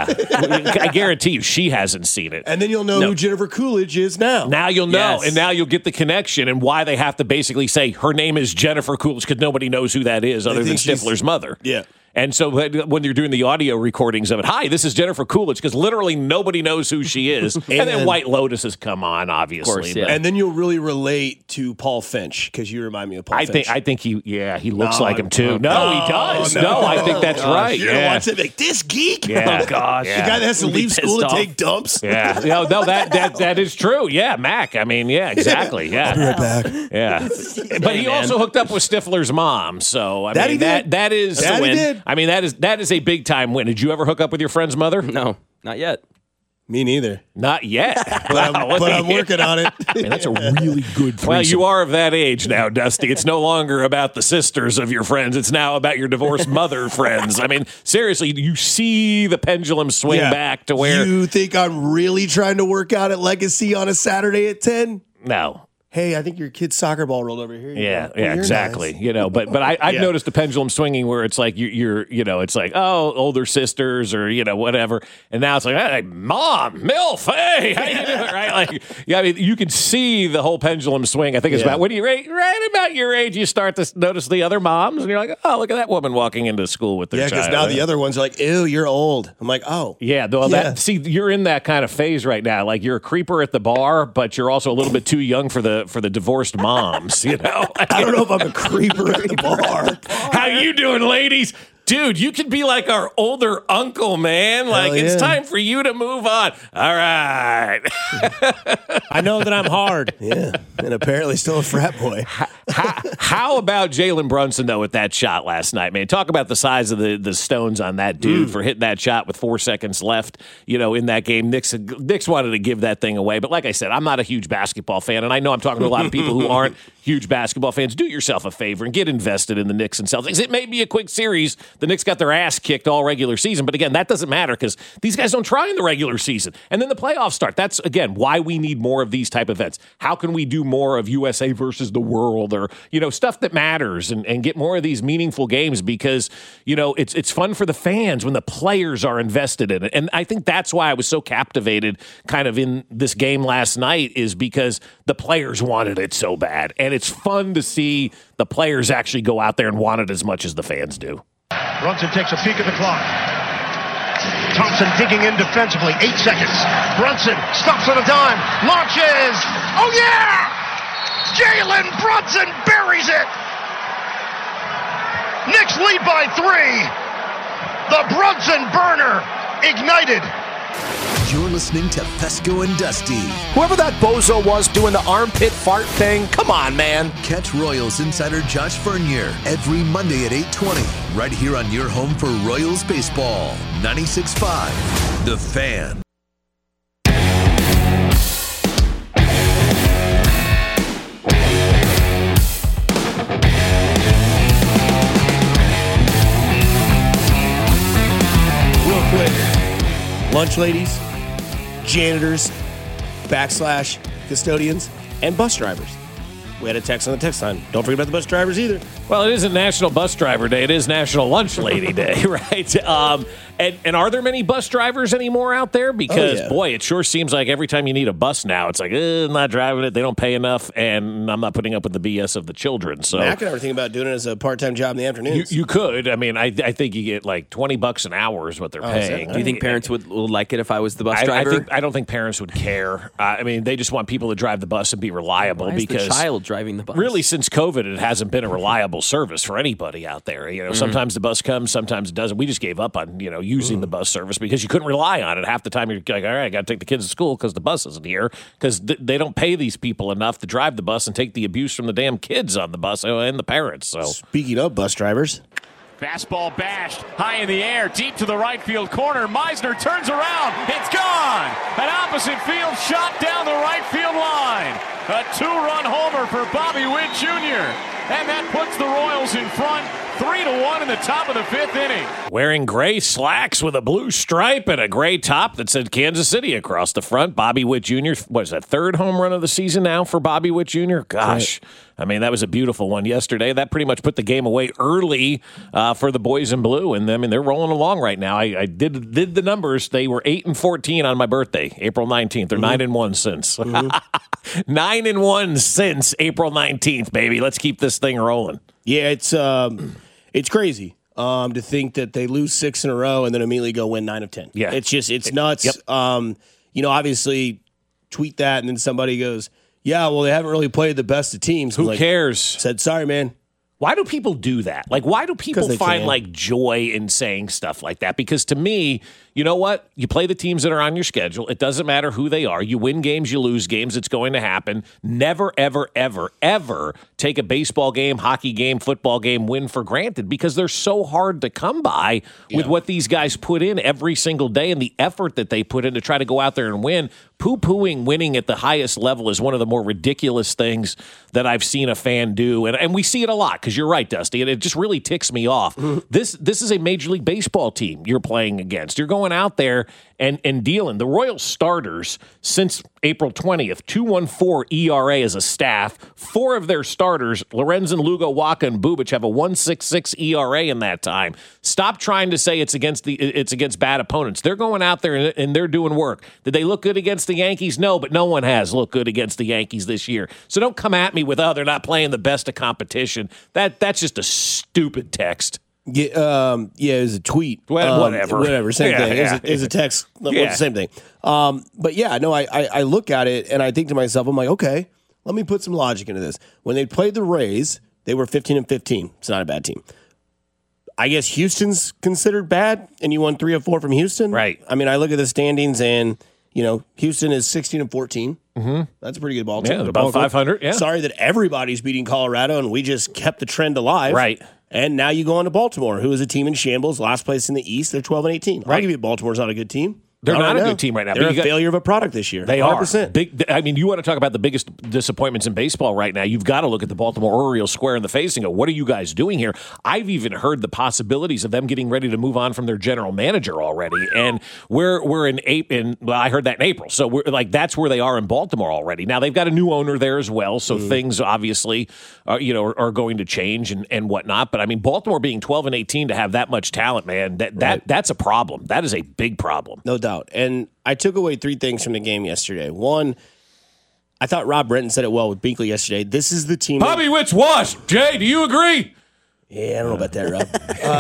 [SPEAKER 13] I guarantee you she hasn't seen it.
[SPEAKER 11] And then you'll know
[SPEAKER 13] No.
[SPEAKER 11] who Jennifer Coolidge is now.
[SPEAKER 13] Now you'll know,
[SPEAKER 12] Yes.
[SPEAKER 13] and now you'll get the connection and why they have to basically say her name is Jennifer Coolidge because nobody knows who that is other than
[SPEAKER 11] think she's-
[SPEAKER 13] Stifler's mother.
[SPEAKER 11] Yeah.
[SPEAKER 13] And so when you're doing the audio recordings of it, hi, this is Jennifer Coolidge, because literally nobody knows who she is. and, then
[SPEAKER 11] And-
[SPEAKER 13] White Lotus has come on, obviously.
[SPEAKER 12] Of course, yeah.
[SPEAKER 13] but
[SPEAKER 11] And then you'll really relate to Paul Finch because you remind me of Paul
[SPEAKER 13] I
[SPEAKER 11] Finch.
[SPEAKER 13] think I think he yeah he looks
[SPEAKER 11] No,
[SPEAKER 13] like him too.
[SPEAKER 11] oh,
[SPEAKER 13] No, he
[SPEAKER 11] no,
[SPEAKER 13] does. No,
[SPEAKER 11] no.
[SPEAKER 13] I think that's right.
[SPEAKER 11] You're gonna
[SPEAKER 13] Yeah.
[SPEAKER 11] watch it like this geek.
[SPEAKER 13] Yeah.
[SPEAKER 11] Oh gosh,
[SPEAKER 13] Yeah.
[SPEAKER 11] the guy that has to
[SPEAKER 12] He'd be
[SPEAKER 11] leave school to
[SPEAKER 12] pissed
[SPEAKER 11] take
[SPEAKER 12] off.
[SPEAKER 11] dumps.
[SPEAKER 13] Yeah, no, no, that that that is true. Yeah, Mac. I mean, yeah, exactly. Yeah,
[SPEAKER 11] I'll be right back.
[SPEAKER 13] Yeah, but he also hooked up with Stifler's mom. So I
[SPEAKER 11] That
[SPEAKER 13] mean,
[SPEAKER 11] he
[SPEAKER 13] that
[SPEAKER 11] did.
[SPEAKER 13] that is
[SPEAKER 11] That
[SPEAKER 13] a
[SPEAKER 11] he
[SPEAKER 13] win.
[SPEAKER 11] did.
[SPEAKER 13] I mean, that is that is a big time win. Did you ever hook up with your friend's mother?
[SPEAKER 12] No, not yet.
[SPEAKER 11] Me neither.
[SPEAKER 13] Not yet.
[SPEAKER 11] But I'm, but I'm working on it.
[SPEAKER 13] I mean, that's a really good threesome. Well, you are of that age now, Dusty. It's no longer about the sisters of your friends. It's now about your divorced mother friends. I mean, seriously, you see the pendulum swing
[SPEAKER 11] Yeah.
[SPEAKER 13] back to where...
[SPEAKER 11] You think I'm really trying to work out at Legacy on a Saturday at ten?
[SPEAKER 13] No.
[SPEAKER 11] Hey, I think your kid's soccer ball rolled over here. You
[SPEAKER 13] Yeah,
[SPEAKER 11] go, "Oh,
[SPEAKER 13] yeah,
[SPEAKER 11] you're
[SPEAKER 13] exactly.
[SPEAKER 11] nice."
[SPEAKER 13] You know, but but I, I've
[SPEAKER 11] Yeah.
[SPEAKER 13] noticed the pendulum swinging where it's like you, you're, you know, it's like oh, older sisters or you know whatever, and now it's like hey, mom, milf, hey, how you doing? Right? Like, yeah, I mean, you can see the whole pendulum swing. I think it's
[SPEAKER 11] Yeah.
[SPEAKER 13] about when you right, right about your age, you start to notice the other moms, and you're like, oh, look at that woman walking into school with their
[SPEAKER 11] Yeah, because
[SPEAKER 13] child.
[SPEAKER 11] now the other ones are like, ew, you're old. I'm like, oh.
[SPEAKER 13] Yeah, well,
[SPEAKER 11] Yeah.
[SPEAKER 13] that see, you're in that kind of phase right now. Like you're a creeper at the bar, but you're also a little bit too young for the for the divorced moms. You know,
[SPEAKER 11] I don't know if I'm a creeper at the bar.
[SPEAKER 13] How you doing, ladies? Dude, you could be like our older uncle, man. Like,
[SPEAKER 11] Hell
[SPEAKER 13] it's
[SPEAKER 11] yeah.
[SPEAKER 13] time for you to move on. All right.
[SPEAKER 10] I know that I'm hard.
[SPEAKER 11] Yeah, and apparently still a frat boy.
[SPEAKER 13] how, how about Jalen Brunson, though, with that shot last night, man? Talk about the size of the, the stones on that dude
[SPEAKER 11] Mm.
[SPEAKER 13] for hitting that shot with four seconds left, you know, in that game. Knicks, Knicks wanted to give that thing away. But like I said, I'm not a huge basketball fan, and I know I'm talking to a lot of people who aren't huge basketball fans. Do yourself a favor and get invested in the Knicks and Celtics. It may be a quick series. The Knicks got their ass kicked all regular season. But again, that doesn't matter because these guys don't try in the regular season. And then the playoffs start. That's, again, why we need more of these type of events. How can we do more of U S A versus the world or, you know, stuff that matters and, and get more of these meaningful games because, you know, it's it's fun for the fans when the players are invested in it. And I think that's why I was so captivated kind of in this game last night is because the players wanted it so bad. And it's fun to see the players actually go out there and want it as much as the fans do.
[SPEAKER 14] Brunson takes a peek at the clock. Thompson digging in defensively. Eight seconds. Brunson stops on a dime. Launches. Oh, yeah! Jalen Brunson buries it. Knicks lead by three. The Brunson burner ignited.
[SPEAKER 15] You're listening to Fesco and Dusty.
[SPEAKER 16] Whoever that bozo was doing the armpit fart thing, come on, man.
[SPEAKER 15] Catch Royals insider Josh Vernier every Monday at eight twenty, right here on your home for Royals baseball. ninety-six point five, The Fan.
[SPEAKER 11] Real quick, lunch ladies, janitors, backslash custodians, and bus drivers. We had a text on the text line. Don't forget about the bus drivers either.
[SPEAKER 13] Well, it isn't National Bus Driver Day. It is National Lunch Lady Day, right? Um, And, and are there many bus drivers anymore out there? Because,
[SPEAKER 11] oh, yeah.
[SPEAKER 13] boy, it sure seems like every time you need a bus now, it's like, eh, I'm not driving it. They don't pay enough, and I'm not putting up with the B S of the children. So
[SPEAKER 11] Mac and I were thinking about doing it as a part-time job in the afternoons.
[SPEAKER 13] You, you could. I mean, I, I think you get like twenty bucks an hour is what they're
[SPEAKER 12] Oh,
[SPEAKER 13] paying.
[SPEAKER 12] Do you think parents would, would like it if I was the bus
[SPEAKER 13] I,
[SPEAKER 12] driver?
[SPEAKER 13] I, think, I don't think parents would care. Uh, I mean, they just want people to drive the bus and be reliable.
[SPEAKER 12] Why is
[SPEAKER 13] because
[SPEAKER 12] the child driving the bus?
[SPEAKER 13] Really, since COVID, it hasn't been a reliable service for anybody out there. You know,
[SPEAKER 12] Mhm.
[SPEAKER 13] sometimes the bus comes, sometimes it doesn't. We just gave up on you know using the bus service because you couldn't rely on it. Half the time, you're like, all right, I got to take the kids to school because the bus isn't here because th- they don't pay these people enough to drive the bus and take the abuse from the damn kids on the bus and the parents. So,
[SPEAKER 11] speaking of bus drivers.
[SPEAKER 17] Fastball bashed high in the air, deep to the right field corner. Meisner turns around. It's gone. An opposite field shot down the right field line. A two-run homer for Bobby Witt Junior And that puts the Royals in front, three to one in the top of the fifth inning.
[SPEAKER 13] wearing gray slacks with a blue stripe and a gray top that said Kansas City across the front. Bobby Witt Junior What is that, third home run of the season now for Bobby Witt Junior Gosh, I mean, that was a beautiful one yesterday. That pretty much put the game away early uh, for the boys in blue. And I mean, they're rolling along right now. I, I did did the numbers. They were eight and fourteen on my birthday, April nineteenth. They're mm-hmm. nine and one since. Mm-hmm. nine and one since April nineteenth, baby. Let's keep this thing rolling.
[SPEAKER 11] Yeah, it's um, it's crazy um, to think that they lose six in a row and then immediately go win nine of ten.
[SPEAKER 13] Yeah,
[SPEAKER 11] it's just it's nuts.
[SPEAKER 13] Yep.
[SPEAKER 11] Um, you know, obviously, tweet that and then somebody goes, "Yeah, well, they haven't really played the best of teams."
[SPEAKER 13] Who
[SPEAKER 11] like,
[SPEAKER 13] cares?
[SPEAKER 11] Said, "Sorry, man."
[SPEAKER 13] Why do people do that? Like, why do people find
[SPEAKER 11] can.
[SPEAKER 13] like joy in saying stuff like that? Because to me, you know what? You play the teams that are on your schedule. It doesn't matter who they are. You win games, you lose games. It's going to happen. Never, ever, ever, ever take a baseball game, hockey game, football game win for granted because they're so hard to come by yeah. with what these guys put in every single day and the effort that they put in to try to go out there and win. Poo-pooing winning at the highest level is one of the more ridiculous things that I've seen a fan do. And, and we see it a lot because you're right, Dusty, and it just really ticks me off. Mm-hmm. This this is a Major League Baseball team you're playing against. You're going out there and, and dealing. The Royals starters since April twentieth, two point one four E R A as a staff. Four of their starters, Lorenzen, Lugo, Waka, and Bubic, have a one point six six E R A in that time. Stop trying to say it's against the it's against bad opponents. They're going out there and, and they're doing work. Did they look good against the Yankees? No, but no one has looked good against the Yankees this year. So don't come at me with, oh, they're not playing the best of competition. That That's just a stupid text.
[SPEAKER 11] Yeah, um, yeah, it was a tweet.
[SPEAKER 13] Well,
[SPEAKER 11] um,
[SPEAKER 13] whatever.
[SPEAKER 11] Whatever, same
[SPEAKER 13] yeah,
[SPEAKER 11] thing.
[SPEAKER 13] Yeah,
[SPEAKER 11] it, was a,
[SPEAKER 13] yeah.
[SPEAKER 11] it was a text.
[SPEAKER 13] Yeah.
[SPEAKER 11] Well, the same thing. Um, but yeah, no, I, I, I look at it and I think to myself, I'm like, okay, let me put some logic into this. When they played the Rays, they were fifteen and fifteen. It's not a bad team. I guess Houston's considered bad, and you won three or four from Houston.
[SPEAKER 13] Right.
[SPEAKER 11] I mean, I look at the standings, and you know, Houston is sixteen and fourteen.
[SPEAKER 13] Mm-hmm.
[SPEAKER 11] That's a pretty good ball team.
[SPEAKER 13] Yeah, about five hundred. Yeah.
[SPEAKER 11] Sorry that everybody's beating Colorado, and we just kept the trend alive.
[SPEAKER 13] Right.
[SPEAKER 11] And now you go on to Baltimore, who is a team in shambles, last place in the East. They're twelve and eighteen.
[SPEAKER 13] Right.
[SPEAKER 11] I'll give you Baltimore's not a good team.
[SPEAKER 13] They're
[SPEAKER 11] not,
[SPEAKER 13] not
[SPEAKER 11] right
[SPEAKER 13] a
[SPEAKER 11] now.
[SPEAKER 13] good team right now.
[SPEAKER 11] They're
[SPEAKER 13] But
[SPEAKER 11] a
[SPEAKER 13] you got-
[SPEAKER 11] failure of a product this year.
[SPEAKER 13] They
[SPEAKER 11] one hundred
[SPEAKER 13] are.
[SPEAKER 11] percent.
[SPEAKER 13] Big. I mean, you want to talk about the biggest disappointments in baseball right now. You've got to look at the Baltimore Orioles square in the face and go, what are you guys doing here? I've even heard the possibilities of them getting ready to move on from their general manager already. And we're we're in April. Well, I heard that in April. So we're like, that's where they are in Baltimore already. Now they've got a new owner there as well. So
[SPEAKER 11] Mm.
[SPEAKER 13] things obviously are, you know, are, are going to change and, and whatnot. But I mean, Baltimore being twelve and eighteen to have that much talent, man, that, that
[SPEAKER 11] Right.
[SPEAKER 13] that's a problem. That is a big problem.
[SPEAKER 11] No doubt. And I took away three things from the game yesterday. One, I thought Rob Brenton said it well with Binkley yesterday. This is the team.
[SPEAKER 13] Bobby Witt's washed. Jay, do you agree?
[SPEAKER 11] Yeah, I don't know about that, Rob.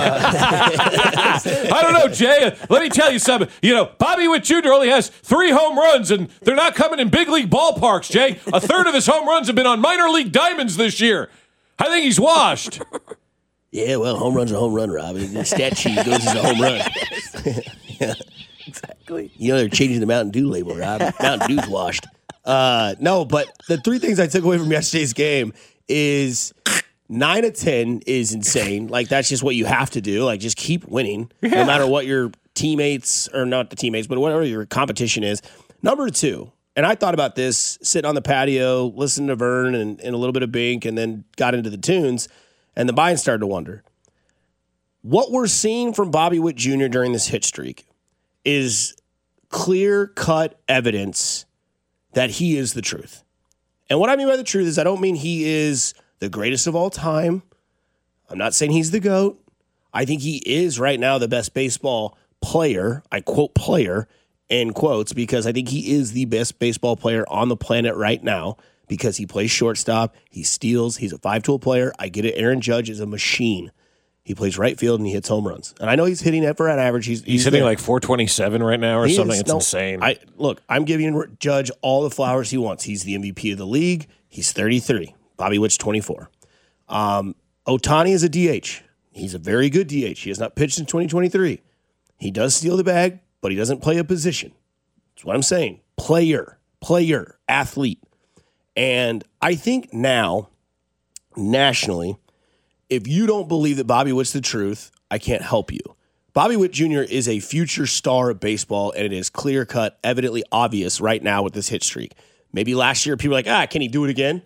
[SPEAKER 13] I don't know, Jay. Let me tell you something. You know, Bobby Witt Junior only has three home runs, and they're not coming in big league ballparks, Jay. A third of his home runs have been on minor league diamonds this year. I think he's washed.
[SPEAKER 11] Yeah, well, home run's a home run, Rob. The stat sheet goes as a home run. Yeah. Exactly. You know, they're changing the Mountain Dew label, Rob. Mountain Dew's washed. Uh, no, but the three things I took away from yesterday's game is nine of ten is insane. Like, that's just what you have to do. Like, just keep winning, yeah. no matter what your teammates, or not the teammates, but whatever your competition is. Number two, and I thought about this sitting on the patio, listening to Vern and, and a little bit of Bink, and then got into the tunes, and the mind started to wonder. What we're seeing from Bobby Witt Junior during this hit streak is clear-cut evidence that he is the truth. And what I mean by the truth is I don't mean he is the greatest of all time. I'm not saying he's the GOAT. I think he is right now the best baseball player, I quote player, in quotes, because I think he is the best baseball player on the planet right now because he plays shortstop, he steals, he's a five-tool player. I get it. Aaron Judge is a machine. He plays right field and he hits home runs. And I know he's hitting it for an average. He's,
[SPEAKER 13] He's,
[SPEAKER 11] he's
[SPEAKER 13] hitting
[SPEAKER 11] there.
[SPEAKER 13] like four twenty-seven right now or
[SPEAKER 11] He
[SPEAKER 13] something.
[SPEAKER 11] is.
[SPEAKER 13] It's
[SPEAKER 11] No,
[SPEAKER 13] insane.
[SPEAKER 11] I Look, I'm giving Judge all the flowers he wants. He's the M V P of the league. He's thirty-three. Bobby Witt's twenty-four. Um, Ohtani is a D H. He's a very good D H. He has not pitched in twenty twenty-three. He does steal the bag, but he doesn't play a position. That's what I'm saying. Player, player, athlete. And I think now, nationally, if you don't believe that Bobby Witt's the truth, I can't help you. Bobby Witt Junior is a future star of baseball, and it is clear-cut, evidently obvious right now with this hit streak. Maybe last year people were like, ah, can he do it again?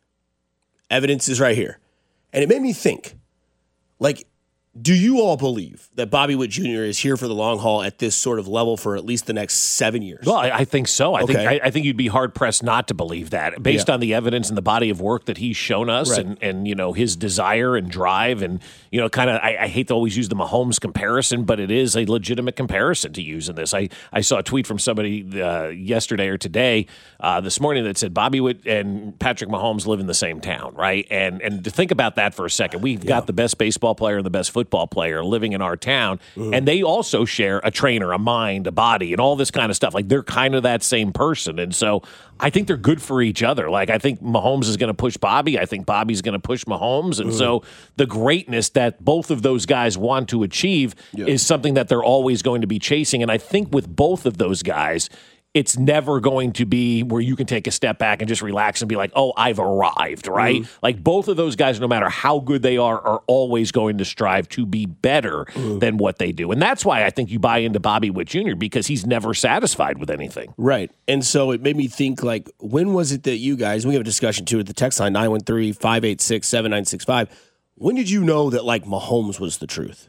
[SPEAKER 11] Evidence is right here. And it made me think, like, do you all believe that Bobby Witt Junior is here for the long haul at this sort of level for at least the next seven years?
[SPEAKER 13] Well, I, I think so. I
[SPEAKER 11] Okay.
[SPEAKER 13] think I, I think you'd be hard pressed not to believe that, based
[SPEAKER 11] Yeah.
[SPEAKER 13] on the evidence and the body of work that he's shown us,
[SPEAKER 11] Right.
[SPEAKER 13] and and you know his desire and drive, and you know, kind of. I, I hate to always use the Mahomes comparison, but it is a legitimate comparison to use in this. I I saw a tweet from somebody uh, yesterday or today, uh, this morning, that said Bobby Witt and Patrick Mahomes live in the same town, right? And and to think about that for a second, we've
[SPEAKER 11] Yeah.
[SPEAKER 13] got the best baseball player and the best football player living in our town,
[SPEAKER 11] Mm.
[SPEAKER 13] and they also share a trainer, a mind, a body, and all this kind of stuff. Like, they're kind of that same person, and so I think they're good for each other. Like, I think Mahomes is going to push Bobby. I think Bobby's going to push Mahomes, and
[SPEAKER 11] Mm.
[SPEAKER 13] so the greatness that both of those guys want to achieve
[SPEAKER 11] Yeah.
[SPEAKER 13] is something that they're always going to be chasing. And I think with both of those guys, it's never going to be where you can take a step back and just relax and be like, oh, I've arrived, right?
[SPEAKER 11] Mm.
[SPEAKER 13] Like, both of those guys, no matter how good they are, are always going to strive to be better
[SPEAKER 11] Mm.
[SPEAKER 13] than what they do. And that's why I think you buy into Bobby Witt Junior, because he's never satisfied with anything.
[SPEAKER 11] Right. And so it made me think, like, when was it that you guys, we have a discussion too at the text line, nine one three, five eight six, seven nine six five. When did you know that, like, Mahomes was the truth?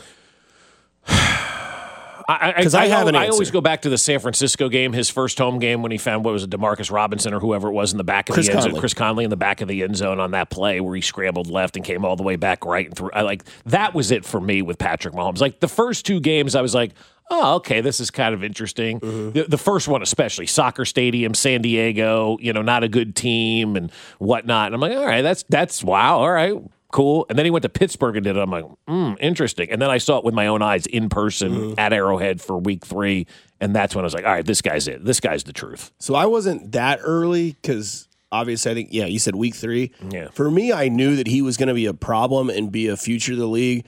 [SPEAKER 13] Because
[SPEAKER 11] I
[SPEAKER 13] I, I,
[SPEAKER 11] have an
[SPEAKER 13] I always
[SPEAKER 11] answer.
[SPEAKER 13] go back to the San Francisco game, his first home game, when he found, what was it, DeMarcus Robinson or whoever it was in the back of
[SPEAKER 11] Chris
[SPEAKER 13] the end zone.
[SPEAKER 11] Conley.
[SPEAKER 13] Chris Conley in the back of the end zone on that play where he scrambled left and came all the way back right and through. I like that was it for me with Patrick Mahomes. Like, the first two games, I was like, oh, okay, this is kind of interesting.
[SPEAKER 11] Mm-hmm.
[SPEAKER 13] The, the first one especially, soccer stadium, San Diego, you know, not a good team and whatnot. And I'm like, all right, that's that's wow, all right. Cool. And then he went to Pittsburgh and did it. I'm like, hmm, interesting. And then I saw it with my own eyes in person
[SPEAKER 11] Mm-hmm.
[SPEAKER 13] at Arrowhead for week three. And that's when I was like, all right, this guy's it. This guy's the truth.
[SPEAKER 11] So I wasn't that early because obviously I think, yeah, you said week three.
[SPEAKER 13] Yeah.
[SPEAKER 11] For me, I knew that he was going to be a problem and be a future of the league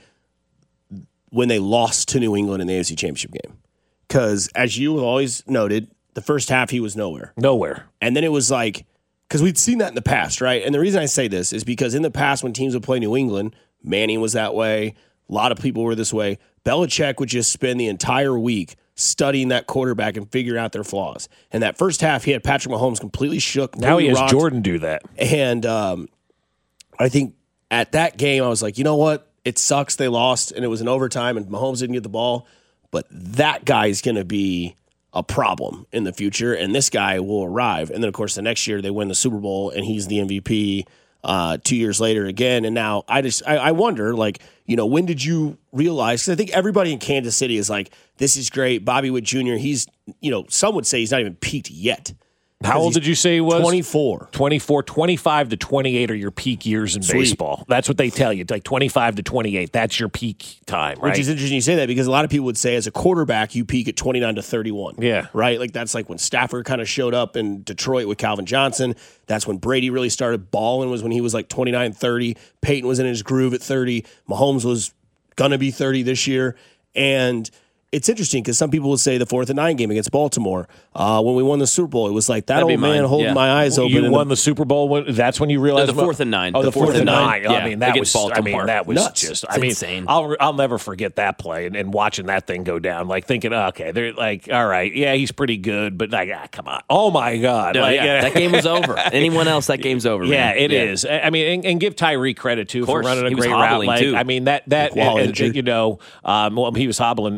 [SPEAKER 11] when they lost to New England in the A F C Championship game. Because as you always noted, the first half he was nowhere.
[SPEAKER 13] Nowhere.
[SPEAKER 11] And then it was like, because we'd seen that in the past, right? And the reason I say this is because in the past when teams would play New England, Manning was that way. A lot of people were this way. Belichick would just spend the entire week studying that quarterback and figuring out their flaws. And that first half, he had Patrick Mahomes completely shook.
[SPEAKER 13] Now he has
[SPEAKER 11] rocked.
[SPEAKER 13] Jordan do that.
[SPEAKER 11] And um, I think at that game, I was like, you know what? It sucks they lost, and it was an overtime, and Mahomes didn't get the ball. But that guy's going to be a problem in the future, and this guy will arrive. And then, of course, the next year they win the Super Bowl, and he's the M V P uh, two years later again. And now I just I, I wonder, like, you know, when did you realize? Because I think everybody in Kansas City is like, this is great. Bobby Witt Junior, he's, you know, some would say he's not even peaked yet.
[SPEAKER 13] How old did you say he was?
[SPEAKER 11] twenty-four.
[SPEAKER 13] twenty-four, twenty-five to twenty-eight are your peak years in
[SPEAKER 11] Sweet.
[SPEAKER 13] baseball. That's what they tell you. It's like twenty-five to twenty-eight. That's your peak time, right?
[SPEAKER 11] Which is interesting you say that because a lot of people would say as a quarterback, you peak at twenty-nine to thirty-one.
[SPEAKER 13] Yeah.
[SPEAKER 11] Right? Like that's like when Stafford kind of showed up in Detroit with Calvin Johnson. That's when Brady really started balling, was when he was like twenty-nine, thirty. Peyton was in his groove at thirty. Mahomes was going to be thirty this year. And it's interesting because some people will say the fourth and nine game against Baltimore uh, when we won the Super Bowl, it was like that
[SPEAKER 12] That'd be
[SPEAKER 11] old man
[SPEAKER 12] mine,
[SPEAKER 11] holding
[SPEAKER 12] yeah.
[SPEAKER 11] my eyes open.
[SPEAKER 13] You
[SPEAKER 11] in
[SPEAKER 13] won
[SPEAKER 11] the,
[SPEAKER 13] the Super Bowl. When, that's when you realized
[SPEAKER 12] No, the fourth and nine.
[SPEAKER 13] Oh, the,
[SPEAKER 12] The
[SPEAKER 13] fourth,
[SPEAKER 12] fourth
[SPEAKER 13] and
[SPEAKER 12] and
[SPEAKER 13] nine.
[SPEAKER 12] nine.
[SPEAKER 13] I mean, that
[SPEAKER 12] against
[SPEAKER 13] was. I mean,
[SPEAKER 12] Baltimore.
[SPEAKER 13] that was
[SPEAKER 11] Nuts.
[SPEAKER 13] just.
[SPEAKER 12] It's
[SPEAKER 13] I mean,
[SPEAKER 12] insane.
[SPEAKER 13] I'll I'll never forget that play and, and watching that thing go down. Like thinking, okay, they're like, all right, yeah, he's pretty good, but like, ah, come on, oh my god,
[SPEAKER 12] No,
[SPEAKER 13] like,
[SPEAKER 12] yeah, that game was over. Anyone else, that game's over.
[SPEAKER 13] Yeah,
[SPEAKER 12] man.
[SPEAKER 13] it is. I mean, and, and give Tyree credit too
[SPEAKER 12] Of
[SPEAKER 13] for
[SPEAKER 12] course.
[SPEAKER 13] running a
[SPEAKER 12] He was
[SPEAKER 13] great route.
[SPEAKER 12] hobbling,
[SPEAKER 13] Like,
[SPEAKER 12] too.
[SPEAKER 13] I mean, that that
[SPEAKER 11] While
[SPEAKER 13] uh,
[SPEAKER 11] injured.
[SPEAKER 13] you know, um, well, he was hobbling, yes,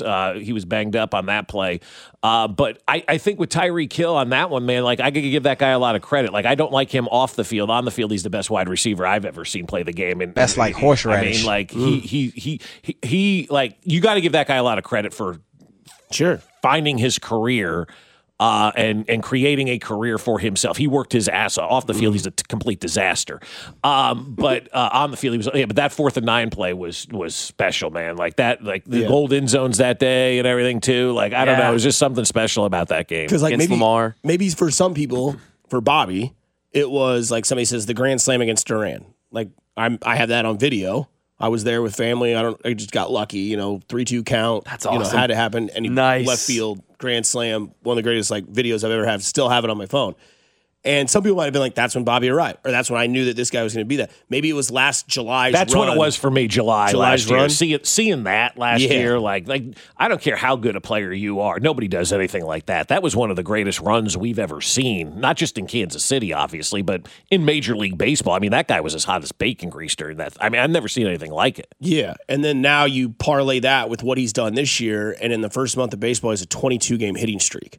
[SPEAKER 13] was uh, he was banged up on that play. Uh, but I, I think with Tyreek Hill on that one, man, like I could give that guy a lot of credit. Like I don't like him off the field. On the field, he's the best wide receiver I've ever seen play the game. And
[SPEAKER 9] that's like horseradish.
[SPEAKER 13] I mean, like he, he he he he like you got to give that guy a lot of credit for
[SPEAKER 11] sure
[SPEAKER 13] finding his career. Uh, and and creating a career for himself. He worked his ass off. Off the field, he's a t- complete disaster. Um, but uh, on the field, he was. Yeah, but that fourth and nine play was was special, man. Like that, like the
[SPEAKER 11] yeah.
[SPEAKER 13] gold end zones that day and everything too. Like I don't
[SPEAKER 11] yeah.
[SPEAKER 13] know, it was just something special about that game.
[SPEAKER 11] Because like
[SPEAKER 13] against
[SPEAKER 11] maybe
[SPEAKER 13] Lamar.
[SPEAKER 11] maybe for some people, for Bobby, it was like somebody says the grand slam against Duran. Like I'm, I have that on video. I was there with family. I don't. I just got lucky. You know, three two count.
[SPEAKER 12] That's
[SPEAKER 11] you
[SPEAKER 12] awesome.
[SPEAKER 11] know, had to happen. And he
[SPEAKER 12] Nice.
[SPEAKER 11] left field grand slam. One of the greatest like videos I've ever had. Still have it on my phone. And some people might have been like, "That's when Bobby arrived," or "That's when I knew that this guy was going to be that." Maybe it was last July's.
[SPEAKER 13] That's
[SPEAKER 11] run.
[SPEAKER 13] when it was for me, July
[SPEAKER 11] July's
[SPEAKER 13] last year.
[SPEAKER 11] run?
[SPEAKER 13] See it, seeing that last
[SPEAKER 11] Yeah.
[SPEAKER 13] year, like, like I don't care how good a player you are, nobody does anything like that. That was one of the greatest runs we've ever seen, not just in Kansas City, obviously, but in Major League Baseball. I mean, that guy was as hot as bacon grease during that. I mean, I've never seen anything like it.
[SPEAKER 11] Yeah, and then now you parlay that with what he's done this year, and in the first month of baseball, he's a twenty-two game hitting streak,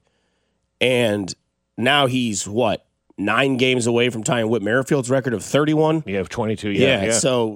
[SPEAKER 11] and now he's what? Nine games away from tying Whit Merrifield's record of thirty-one.
[SPEAKER 13] Yeah, twenty-two. Yeah,
[SPEAKER 11] Yeah,
[SPEAKER 13] yeah.
[SPEAKER 11] so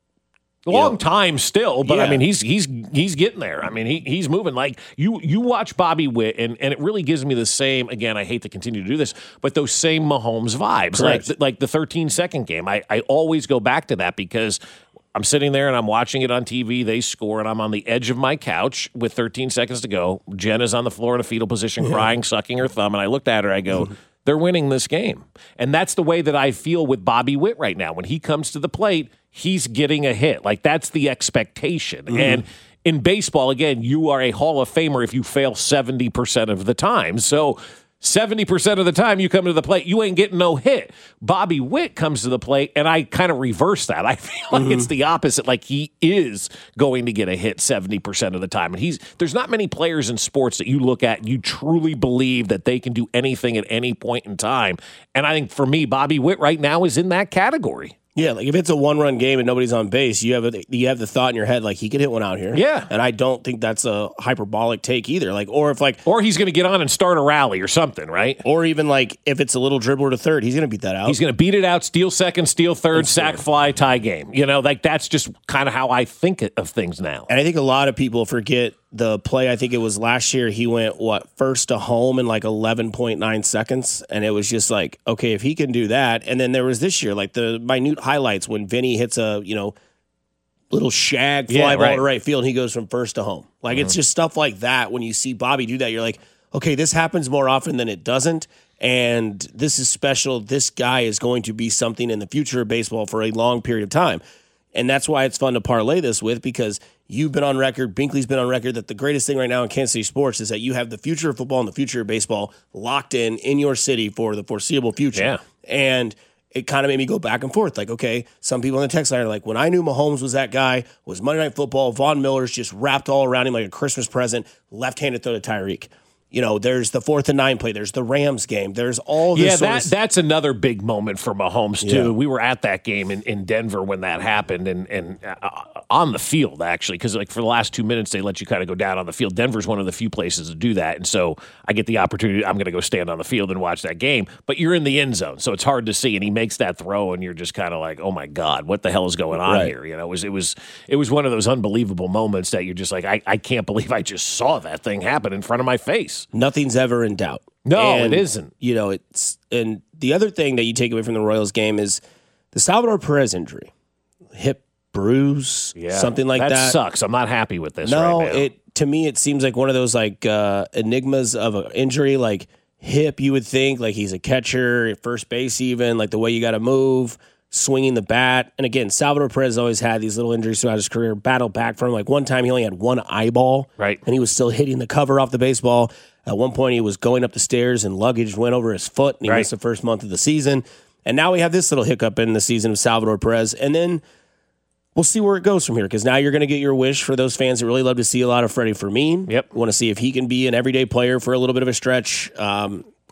[SPEAKER 13] long time still, but
[SPEAKER 11] Yeah.
[SPEAKER 13] I mean he's he's he's getting there. I mean he he's moving. Like you you watch Bobby Witt, and, and it really gives me the same. Again, I hate to continue to do this, but those same Mahomes vibes,
[SPEAKER 11] Correct.
[SPEAKER 13] like like the thirteen second game. I I always go back to that because I'm sitting there and I'm watching it on T V. They score, and I'm on the edge of my couch with thirteen seconds to go. Jenna's on the floor in a fetal position, crying, sucking her thumb, and I looked at her. I go, they're winning this game. And that's the way that I feel with Bobby Witt right now. When he comes to the plate, he's getting a hit. Like, that's the expectation.
[SPEAKER 11] Mm-hmm.
[SPEAKER 13] And in baseball, again, you are a Hall of Famer if you fail seventy percent of the time. So seventy percent of the time you come to the plate, you ain't getting no hit. Bobby Witt comes to the plate, and I kind of reverse that. I feel like
[SPEAKER 11] Mm-hmm.
[SPEAKER 13] it's the opposite. Like, he is going to get a hit seventy percent of the time. And he's there's not many players in sports that you look at and you truly believe that they can do anything at any point in time. And I think for me, Bobby Witt right now is in that category.
[SPEAKER 11] Yeah, like if it's a one-run game and nobody's on base, you have a, you have the thought in your head like he could hit one out here.
[SPEAKER 13] Yeah,
[SPEAKER 11] and I don't think that's a hyperbolic take either. Like, or if like,
[SPEAKER 13] or he's going to get on and start a rally or something, right?
[SPEAKER 11] Or even like if it's a little dribbler to third, he's going to beat that out.
[SPEAKER 13] He's going to beat it out, steal second, steal third, sack fly, tie game. You know, like that's just kind of how I think of things now.
[SPEAKER 11] And I think a lot of people forget the play. I think it was last year. He went what first to home in like eleven point nine seconds, and it was just like, okay, if he can do that. And then there was this year, like the minute highlights when Vinny hits a you know little shag fly
[SPEAKER 13] Yeah,
[SPEAKER 11] ball
[SPEAKER 13] right.
[SPEAKER 11] to right field, and he goes from first to home. Like it's
[SPEAKER 13] Mhm.
[SPEAKER 11] just stuff like that. When you see Bobby do that, you're like, okay, this happens more often than it doesn't. And this is special. This guy is going to be something in the future of baseball for a long period of time. And that's why it's fun to parlay this with, because you've been on record, Binkley's been on record, that the greatest thing right now in Kansas City sports is that you have the future of football and the future of baseball locked in in your city for the foreseeable future.
[SPEAKER 13] Yeah.
[SPEAKER 11] And it kind of made me go back and forth. Like, okay, some people in the text line are like, when I knew Mahomes was that guy, was Monday Night Football, Von Miller's just wrapped all around him like a Christmas present, left-handed throw to Tyreek. You know, there's the fourth and nine play. There's the Rams game. There's all this
[SPEAKER 13] Yeah,
[SPEAKER 11] sort
[SPEAKER 13] that,
[SPEAKER 11] of
[SPEAKER 13] that's another big moment for Mahomes, too.
[SPEAKER 11] Yeah.
[SPEAKER 13] We were at that game in, in Denver when that happened, and, and uh, on the field, actually, because like for the last two minutes, they let you kind of go down on the field. Denver's one of the few places to do that, and so I get the opportunity. I'm going to go stand on the field and watch that game, but you're in the end zone, so it's hard to see, and he makes that throw, and you're just kind of like, oh, my God, what the hell is going on
[SPEAKER 11] Right.
[SPEAKER 13] here? You know, it was, it, was, it was one of those unbelievable moments that you're just like, I, I can't believe I just saw that thing happen in front of my face.
[SPEAKER 11] Nothing's ever in doubt.
[SPEAKER 13] No,
[SPEAKER 11] And,
[SPEAKER 13] it isn't.
[SPEAKER 11] You know, it's and the other thing that you take away from the Royals game is the Salvador Perez injury, hip bruise,
[SPEAKER 13] Yeah,
[SPEAKER 11] something like that.
[SPEAKER 13] That sucks. I'm not happy with this
[SPEAKER 11] No,
[SPEAKER 13] right now.
[SPEAKER 11] it to me it seems like one of those like uh, enigmas of an injury, like hip. You would think like he's a catcher, at first base, even like the way you got to move, swinging the bat. And again, Salvador Perez always had these little injuries throughout his career. Battled back from like one time he only had one eyeball,
[SPEAKER 13] right,
[SPEAKER 11] and he was still hitting the cover off the baseball. At one point, he was going up the stairs and luggage went over his foot, and he
[SPEAKER 13] Right.
[SPEAKER 11] missed the first month of the season. And now we have this little hiccup in the season of Salvador Perez. And then we'll see where it goes from here, because now you're going to get your wish for those fans that really love to see a lot of Freddie Fermin.
[SPEAKER 13] Yep.
[SPEAKER 11] Want to see if he can be an everyday player for a little bit of a stretch. Um,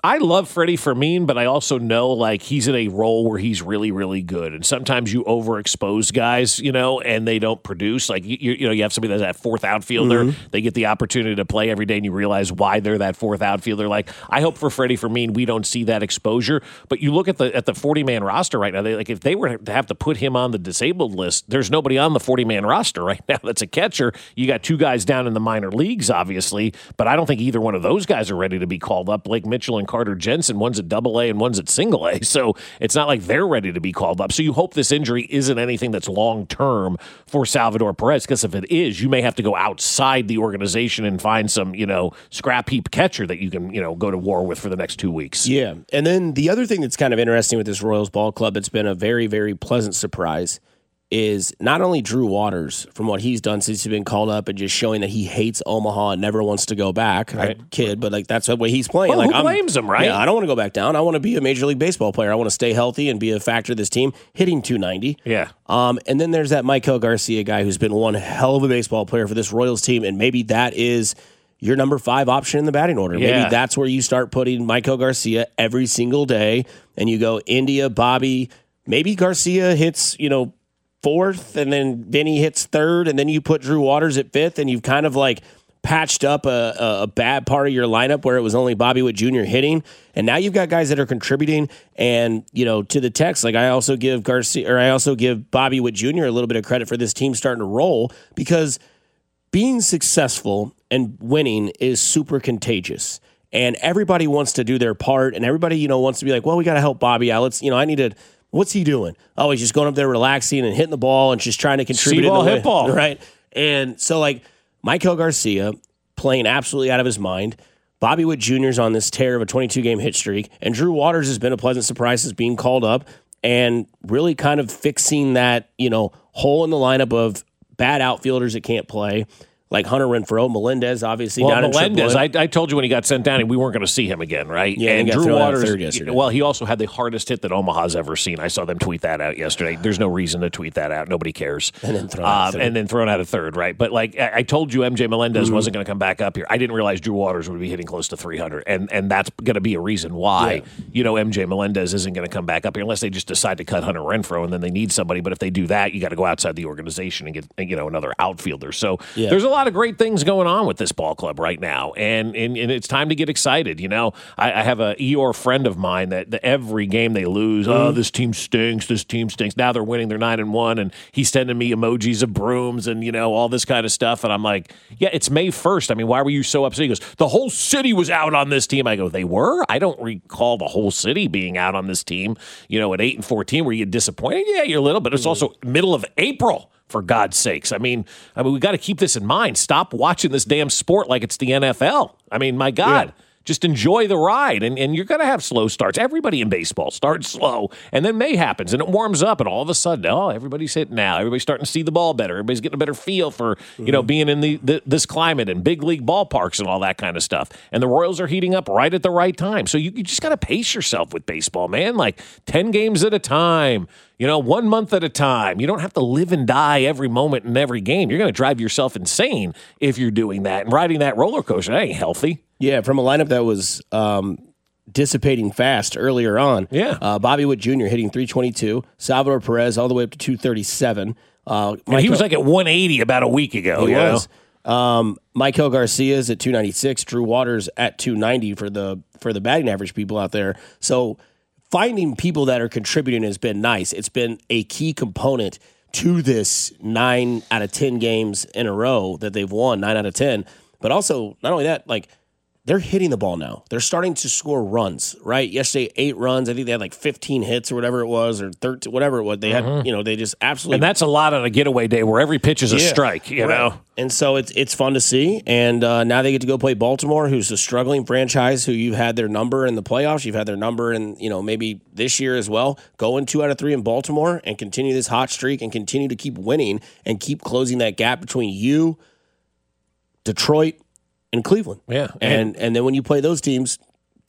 [SPEAKER 13] I love Freddie Fermin, but I also know like he's in a role where he's really, really good. And sometimes you overexpose guys, you know, and they don't produce. Like, you, you know, you have somebody that's that fourth outfielder. Mm-hmm. They get the opportunity to play every day, and you realize why they're that fourth outfielder. Like, I hope for Freddie Fermin we don't see that exposure. But you look at the at the forty-man roster right now. They, like, if they were to have to put him on the disabled list, there's nobody on the forty-man roster right now that's a catcher. You got two guys down in the minor leagues, obviously, but I don't think either one of those guys are ready to be called up. Blake Mitchell and Carter Jensen, one's at double A and one's at single A. So it's not like they're ready to be called up. So you hope this injury isn't anything that's long-term for Salvador Perez, because if it is, you may have to go outside the organization and find some, you know, scrap heap catcher that you can, you know, go to war with for the next two weeks.
[SPEAKER 11] Yeah. And then the other thing that's kind of interesting with this Royals ball club that's been a very, very pleasant surprise is not only Drew Waters, from what he's done since he's been called up and just showing that he hates Omaha and never wants to go back. Right. I kid, but like that's the way he's playing.
[SPEAKER 13] Well,
[SPEAKER 11] like,
[SPEAKER 13] who blames him, right?
[SPEAKER 11] Yeah, I don't want to go back down. I want to be a Major League Baseball player. I want to stay healthy and be a factor of this team, hitting two ninety.
[SPEAKER 13] Yeah.
[SPEAKER 11] Um, and then there's that Michael Garcia guy who's been one hell of a baseball player for this Royals team, and maybe that is your number five option in the batting order.
[SPEAKER 13] Yeah.
[SPEAKER 11] Maybe that's where you start putting Michael Garcia every single day, and you go India, Bobby. Maybe Garcia hits, you know, fourth, and then Vinny hits third, and then you put Drew Waters at fifth, and you've kind of like patched up a, a, a bad part of your lineup where it was only Bobby Witt Junior hitting, and now you've got guys that are contributing. And you know, to the text, like I also give Garcia, or I also give Bobby Witt Junior a little bit of credit for this team starting to roll, because being successful and winning is super contagious. And everybody wants to do their part, and everybody, you know, wants to be like, well, we got to help Bobby out. Let's, you know, I need to. What's he doing? Oh, he's just going up there relaxing and hitting the ball and just trying to contribute.
[SPEAKER 13] See ball,
[SPEAKER 11] in the
[SPEAKER 13] hit ball.
[SPEAKER 11] Right? And so, like, Michael Garcia playing absolutely out of his mind. Bobby Witt Junior's on this tear of a twenty-two game hit streak. And Drew Waters has been a pleasant surprise as being called up and really kind of fixing that, you know, hole in the lineup of bad outfielders that can't play. Like Hunter Renfroe, Melendez, obviously
[SPEAKER 13] well,
[SPEAKER 11] down
[SPEAKER 13] Melendez,
[SPEAKER 11] in
[SPEAKER 13] I, I told you when he got sent down, we weren't going to see him again, right?
[SPEAKER 11] Yeah,
[SPEAKER 13] and
[SPEAKER 11] he got
[SPEAKER 13] Drew
[SPEAKER 11] thrown out
[SPEAKER 13] Waters.
[SPEAKER 11] third yesterday.
[SPEAKER 13] Well, he also had the hardest hit that Omaha's ever seen. I saw them tweet that out yesterday. There's no reason to tweet that out. Nobody cares.
[SPEAKER 11] And then thrown out
[SPEAKER 13] um,
[SPEAKER 11] third.
[SPEAKER 13] and then thrown out a third, right? But like I, I told you, M J Melendez
[SPEAKER 11] Mm-hmm.
[SPEAKER 13] wasn't going to come back up here. I didn't realize Drew Waters would be hitting close to three hundred, and and that's going to be a reason why
[SPEAKER 11] Yeah.
[SPEAKER 13] you know M J Melendez isn't going to come back up here unless they just decide to cut Hunter Renfroe, and then they need somebody. But if they do that, you got to go outside the organization and get you know another outfielder. So
[SPEAKER 11] Yeah.
[SPEAKER 13] there's a lot of great things going on with this ball club right now, and and, and it's time to get excited. You know, I, I have a Eeyore friend of mine that the, every game they lose,
[SPEAKER 11] Mm-hmm.
[SPEAKER 13] oh, this team stinks, this team stinks. Now they're winning, they're nine and one, and he's sending me emojis of brooms and you know all this kind of stuff, and I'm like, yeah, it's May first. I mean, why were you so upset? He goes, the whole city was out on this team. I go, they were? I don't recall the whole city being out on this team. You know, at eight and fourteen, were you disappointed? Yeah, you're a little, but it's also middle of April. For God's sakes. I mean, I mean, we got to keep this in mind. Stop watching this damn sport like it's the N F L. I mean, my God. Yeah. Just enjoy the ride, and, and you're going to have slow starts. Everybody in baseball starts slow, and then May happens, and it warms up, and all of a sudden, oh, everybody's hitting now. Everybody's starting to see the ball better. Everybody's getting a better feel for, mm-hmm. you know, being in the, the this climate and big league ballparks and all that kind of stuff. And the Royals are heating up right at the right time. So you, you just got to pace yourself with baseball, man. Like ten games at a time. You know, one month at a time. You don't have to live and die every moment in every game. You're going to drive yourself insane if you're doing that. And riding that roller coaster, that ain't healthy.
[SPEAKER 11] Yeah, from a lineup that was um, dissipating fast earlier on.
[SPEAKER 13] Yeah.
[SPEAKER 11] Uh, Bobby Witt Junior hitting three twenty-two. Salvador Perez all the way up to two thirty-seven. Uh,
[SPEAKER 13] and he was like at one eighty about a week ago.
[SPEAKER 11] He
[SPEAKER 13] you
[SPEAKER 11] was.
[SPEAKER 13] know?
[SPEAKER 11] Um, Michael Garcia's at two ninety-six. Drew Waters at two ninety for the for the batting average people out there. So finding people that are contributing has been nice. It's been a key component to this nine out of ten games in a row that they've won, nine out of ten. But also, not only that, like, they're hitting the ball now. They're starting to score runs, right? Yesterday, eight runs. I think they had like fifteen hits or whatever it was, or thirteen, whatever it was. They had,
[SPEAKER 13] Mhm.
[SPEAKER 11] you know, they just absolutely.
[SPEAKER 13] And that's a lot on a getaway day where every pitch is a
[SPEAKER 11] Yeah,
[SPEAKER 13] strike, you
[SPEAKER 11] right.
[SPEAKER 13] know?
[SPEAKER 11] And so it's it's fun to see. And uh, now they get to go play Baltimore, who's a struggling franchise, who you've had their number in the playoffs. You've had their number in, you know, maybe this year as well. Go in two out of three in Baltimore and continue this hot streak and continue to keep winning and keep closing that gap between you, Detroit, and Cleveland.
[SPEAKER 13] Yeah.
[SPEAKER 11] And and then when you play those teams,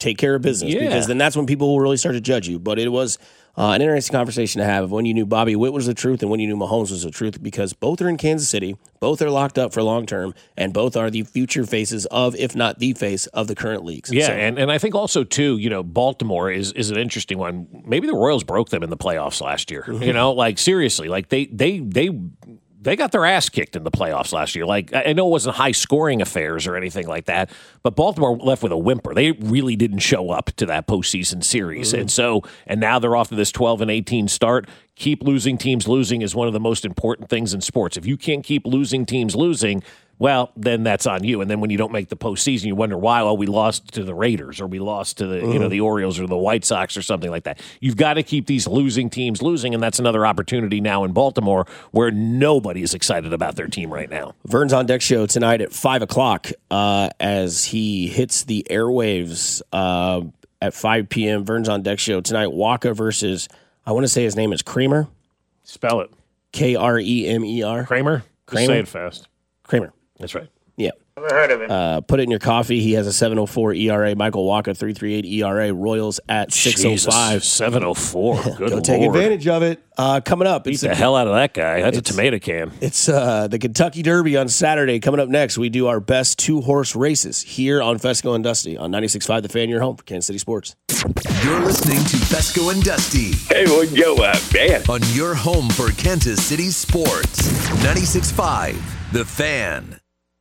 [SPEAKER 11] take care of business,
[SPEAKER 13] Yeah.
[SPEAKER 11] because then that's when people will really start to judge you. But it was uh, an interesting conversation to have of when you knew Bobby Witt was the truth and when you knew Mahomes was the truth, because both are in Kansas City, both are locked up for long term, and both are the future faces of, if not the face of the current leagues.
[SPEAKER 13] Yeah,
[SPEAKER 11] So-
[SPEAKER 13] and, and I think also, too, you know, Baltimore is is an interesting one. Maybe the Royals broke them in the playoffs last year.
[SPEAKER 11] Mm-hmm.
[SPEAKER 13] You know, like, seriously, like, they they they they got their ass kicked in the playoffs last year. Like, I I know it wasn't high-scoring affairs or anything like that, but Baltimore left with a whimper. They really didn't show up to that postseason series.
[SPEAKER 11] Mm-hmm.
[SPEAKER 13] And so, and now they're off to this twelve and eighteen start. Keep losing teams losing is one of the most important things in sports. If you can't keep losing teams losing, well, then that's on you. And then when you don't make the postseason, you wonder why. Well, we lost to the Raiders, or we lost to the you know
[SPEAKER 11] Mhm.
[SPEAKER 13] the Orioles or the White Sox or something like that. You've got to keep these losing teams losing, and that's another opportunity now in Baltimore where nobody is excited about their team right now.
[SPEAKER 11] Vern's On Deck show tonight at five o'clock uh, as he hits the airwaves uh, at five p.m. Vern's On Deck show tonight. Waka versus, I want to say his name is Kramer.
[SPEAKER 13] Spell it.
[SPEAKER 11] K R E M E R.
[SPEAKER 13] Kramer? Just
[SPEAKER 11] Kramer?
[SPEAKER 13] say it fast.
[SPEAKER 11] Kramer.
[SPEAKER 13] That's right.
[SPEAKER 11] Yeah.
[SPEAKER 18] Never heard of him.
[SPEAKER 11] Uh, put it in your coffee. He has a seven oh four E R A. Michael Waka, three point three eight E R A. Royals at six oh five.
[SPEAKER 13] seven oh four. Good
[SPEAKER 11] Go take
[SPEAKER 13] Lord.
[SPEAKER 11] advantage of it. Uh, coming up.
[SPEAKER 13] Beat the hell out of that guy. That's a
[SPEAKER 11] it's-
[SPEAKER 13] tomato can.
[SPEAKER 11] It's uh, the Kentucky Derby on Saturday. Coming up next, we do our best two-horse races here on Fesco and Dusty on ninety-six point five The Fan, your home for Kansas City Sports.
[SPEAKER 15] You're listening to Fesco and Dusty.
[SPEAKER 19] Hey, what go up, man?
[SPEAKER 15] On your home for Kansas City sports. ninety-six point five The Fan.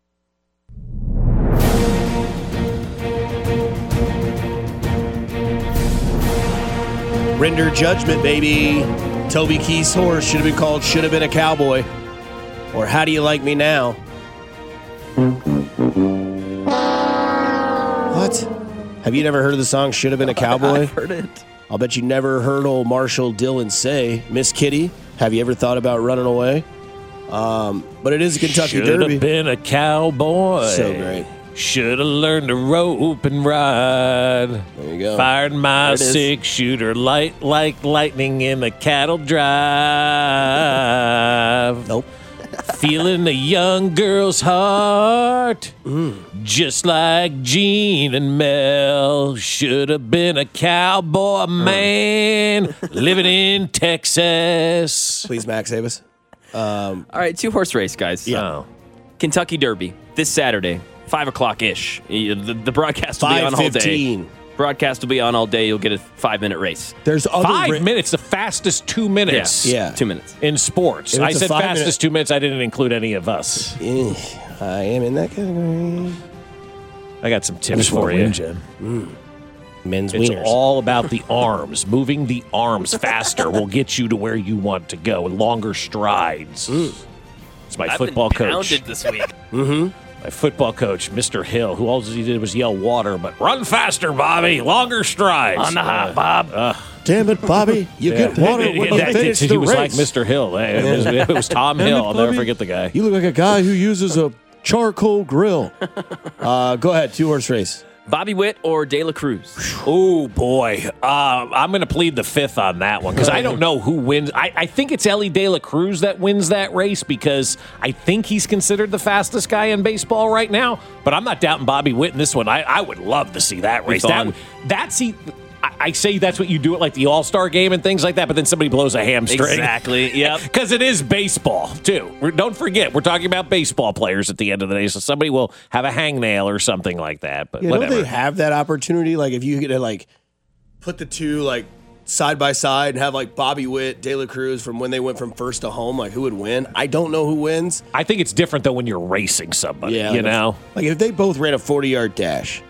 [SPEAKER 11] Render judgment, baby. Toby Keith's horse should have been called Should Have Been a Cowboy. Or How Do You Like Me Now? What? Have you never heard of the song Should Have Been a Cowboy?
[SPEAKER 12] I've heard it.
[SPEAKER 11] I'll bet you never heard old Marshall Dillon say, Miss Kitty, have you ever thought about running away? Um, but it is a Kentucky
[SPEAKER 13] Should
[SPEAKER 11] Derby.
[SPEAKER 13] have been a cowboy.
[SPEAKER 11] So great.
[SPEAKER 13] Should have learned to rope and ride.
[SPEAKER 11] There you go.
[SPEAKER 13] Fired my
[SPEAKER 11] There it is.
[SPEAKER 13] six shooter light like lightning in the cattle drive.
[SPEAKER 11] Nope.
[SPEAKER 13] Feeling a young girl's heart,
[SPEAKER 11] Mm.
[SPEAKER 13] just like Gene and Mel. Should have been a cowboy man living in Texas.
[SPEAKER 11] Please, Max, save us. Um,
[SPEAKER 12] All right, two horse race, guys.
[SPEAKER 13] Yeah.
[SPEAKER 12] Kentucky Derby this Saturday, five o'clock ish. The, the broadcast will be on all day.
[SPEAKER 11] five fifteen.
[SPEAKER 12] Broadcast will be on all day. You'll get a five minute race.
[SPEAKER 11] There's other
[SPEAKER 13] Five
[SPEAKER 11] ra-
[SPEAKER 13] minutes, the fastest two minutes.
[SPEAKER 11] Yeah.
[SPEAKER 12] Two minutes.
[SPEAKER 13] In sports.
[SPEAKER 11] If
[SPEAKER 13] I
[SPEAKER 11] it's a
[SPEAKER 13] said
[SPEAKER 11] five
[SPEAKER 13] fastest
[SPEAKER 11] minute-
[SPEAKER 13] two minutes. I didn't include any of us.
[SPEAKER 11] Eh, I am in that category.
[SPEAKER 13] I got some tips for you.
[SPEAKER 11] Mm. Men's
[SPEAKER 13] It's
[SPEAKER 11] wieners.
[SPEAKER 13] all about the arms. Moving the arms faster will get you to where you want to go. Longer strides. It's my
[SPEAKER 12] I've
[SPEAKER 13] football
[SPEAKER 12] been
[SPEAKER 13] coach.
[SPEAKER 12] pounded this week.
[SPEAKER 11] Mm-hmm.
[SPEAKER 13] My football coach, Mister Hill, who all he did was yell water, but run faster, Bobby. Longer strides.
[SPEAKER 12] On the hop, Bob.
[SPEAKER 13] Uh,
[SPEAKER 11] Damn it, Bobby. You
[SPEAKER 13] yeah.
[SPEAKER 11] get water when you
[SPEAKER 13] That-
[SPEAKER 11] finish
[SPEAKER 13] he
[SPEAKER 11] the
[SPEAKER 13] was
[SPEAKER 11] race.
[SPEAKER 13] like Mister Hill. It was, it was Tom
[SPEAKER 11] Damn it,
[SPEAKER 13] Hill. I'll never
[SPEAKER 11] Bobby.
[SPEAKER 13] forget the guy.
[SPEAKER 11] You look like a guy who uses a charcoal grill. uh, go ahead, two-horse race.
[SPEAKER 12] Bobby Witt or De La Cruz?
[SPEAKER 13] Oh, boy. Uh, I'm going to plead the fifth on that one because I don't know who wins. I, I think it's Ellie De La Cruz that wins that race because I think he's considered the fastest guy in baseball right now. But I'm not doubting Bobby Witt in this one. I, I would love to see that race. That,
[SPEAKER 12] fun.
[SPEAKER 13] that's he. I, I say that's what you do at like the All-Star game and things like that, but then somebody blows a hamstring.
[SPEAKER 12] Exactly. Yep.
[SPEAKER 13] Because it is baseball, too. We're, don't forget, we're talking about baseball players at the end of the day, so somebody will have a hangnail or something like that. But
[SPEAKER 11] Yeah,
[SPEAKER 13] whatever.
[SPEAKER 11] don't they have that opportunity? Like, if you get to, like, put the two, like, side by side and have, like, Bobby Witt, De La Cruz from when they went from first to home, like, who would win? I don't know who wins.
[SPEAKER 13] I think it's different, though, when you're racing somebody,
[SPEAKER 11] Yeah,
[SPEAKER 13] you
[SPEAKER 11] like,
[SPEAKER 13] know?
[SPEAKER 11] Like, if they both ran a forty-yard dash,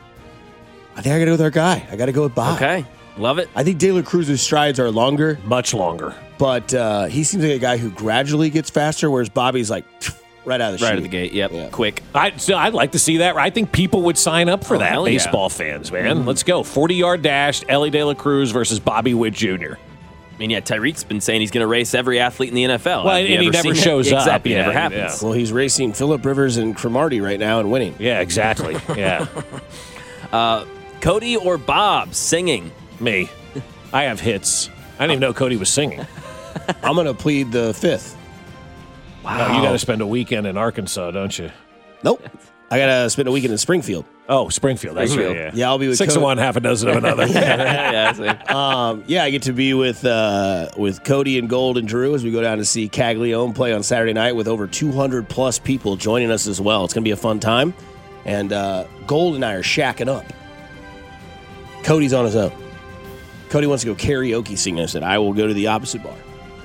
[SPEAKER 11] I think I got to go with our guy. I got to go with Bob.
[SPEAKER 12] Okay. Love it.
[SPEAKER 11] I think De La Cruz's strides are longer.
[SPEAKER 13] Much longer.
[SPEAKER 11] But uh, he seems like a guy who gradually gets faster, whereas Bobby's like right out of the
[SPEAKER 12] Right
[SPEAKER 11] chute.
[SPEAKER 12] at the gate. Yep.
[SPEAKER 11] Yeah.
[SPEAKER 12] Quick.
[SPEAKER 13] I, so I'd like to see that. I think people would sign up for
[SPEAKER 12] Oh,
[SPEAKER 13] that,
[SPEAKER 12] hell yeah.
[SPEAKER 13] baseball fans, man. Let's go. forty-yard dash, Ellie De La Cruz versus Bobby Witt Junior
[SPEAKER 12] I mean, yeah, Tyreek's been saying he's going to race every athlete in the N F L.
[SPEAKER 13] Well,
[SPEAKER 12] Have you
[SPEAKER 13] and he
[SPEAKER 12] ever
[SPEAKER 13] never
[SPEAKER 12] seen it?
[SPEAKER 13] shows up.
[SPEAKER 12] Exactly.
[SPEAKER 13] Yeah,
[SPEAKER 12] Never
[SPEAKER 13] yeah.
[SPEAKER 12] happens.
[SPEAKER 11] Well, he's racing Phillip Rivers and Cromartie right now and winning.
[SPEAKER 13] Yeah, exactly. Yeah.
[SPEAKER 12] Uh, Cody or Bob singing?
[SPEAKER 13] Me. I have hits. I didn't even know Cody was singing.
[SPEAKER 11] I'm going to plead the fifth.
[SPEAKER 13] Wow. No, you got to spend a weekend in Arkansas, don't you?
[SPEAKER 11] Nope. I got to spend a weekend in Springfield.
[SPEAKER 13] Oh, Springfield. That's
[SPEAKER 11] Springfield.
[SPEAKER 13] right. Yeah.
[SPEAKER 11] yeah, I'll be with
[SPEAKER 13] Six
[SPEAKER 11] Cody.
[SPEAKER 13] of one, half a dozen of another.
[SPEAKER 11] yeah, yeah, um, yeah, I get to be with uh, with Cody and Gold and Drew as we go down to see Caglione play on Saturday night with over two hundred plus people joining us as well. It's going to be a fun time. And uh, Gold and I are shacking up. Cody's on his own. Cody wants to go karaoke singing. I said, I will go to the opposite bar.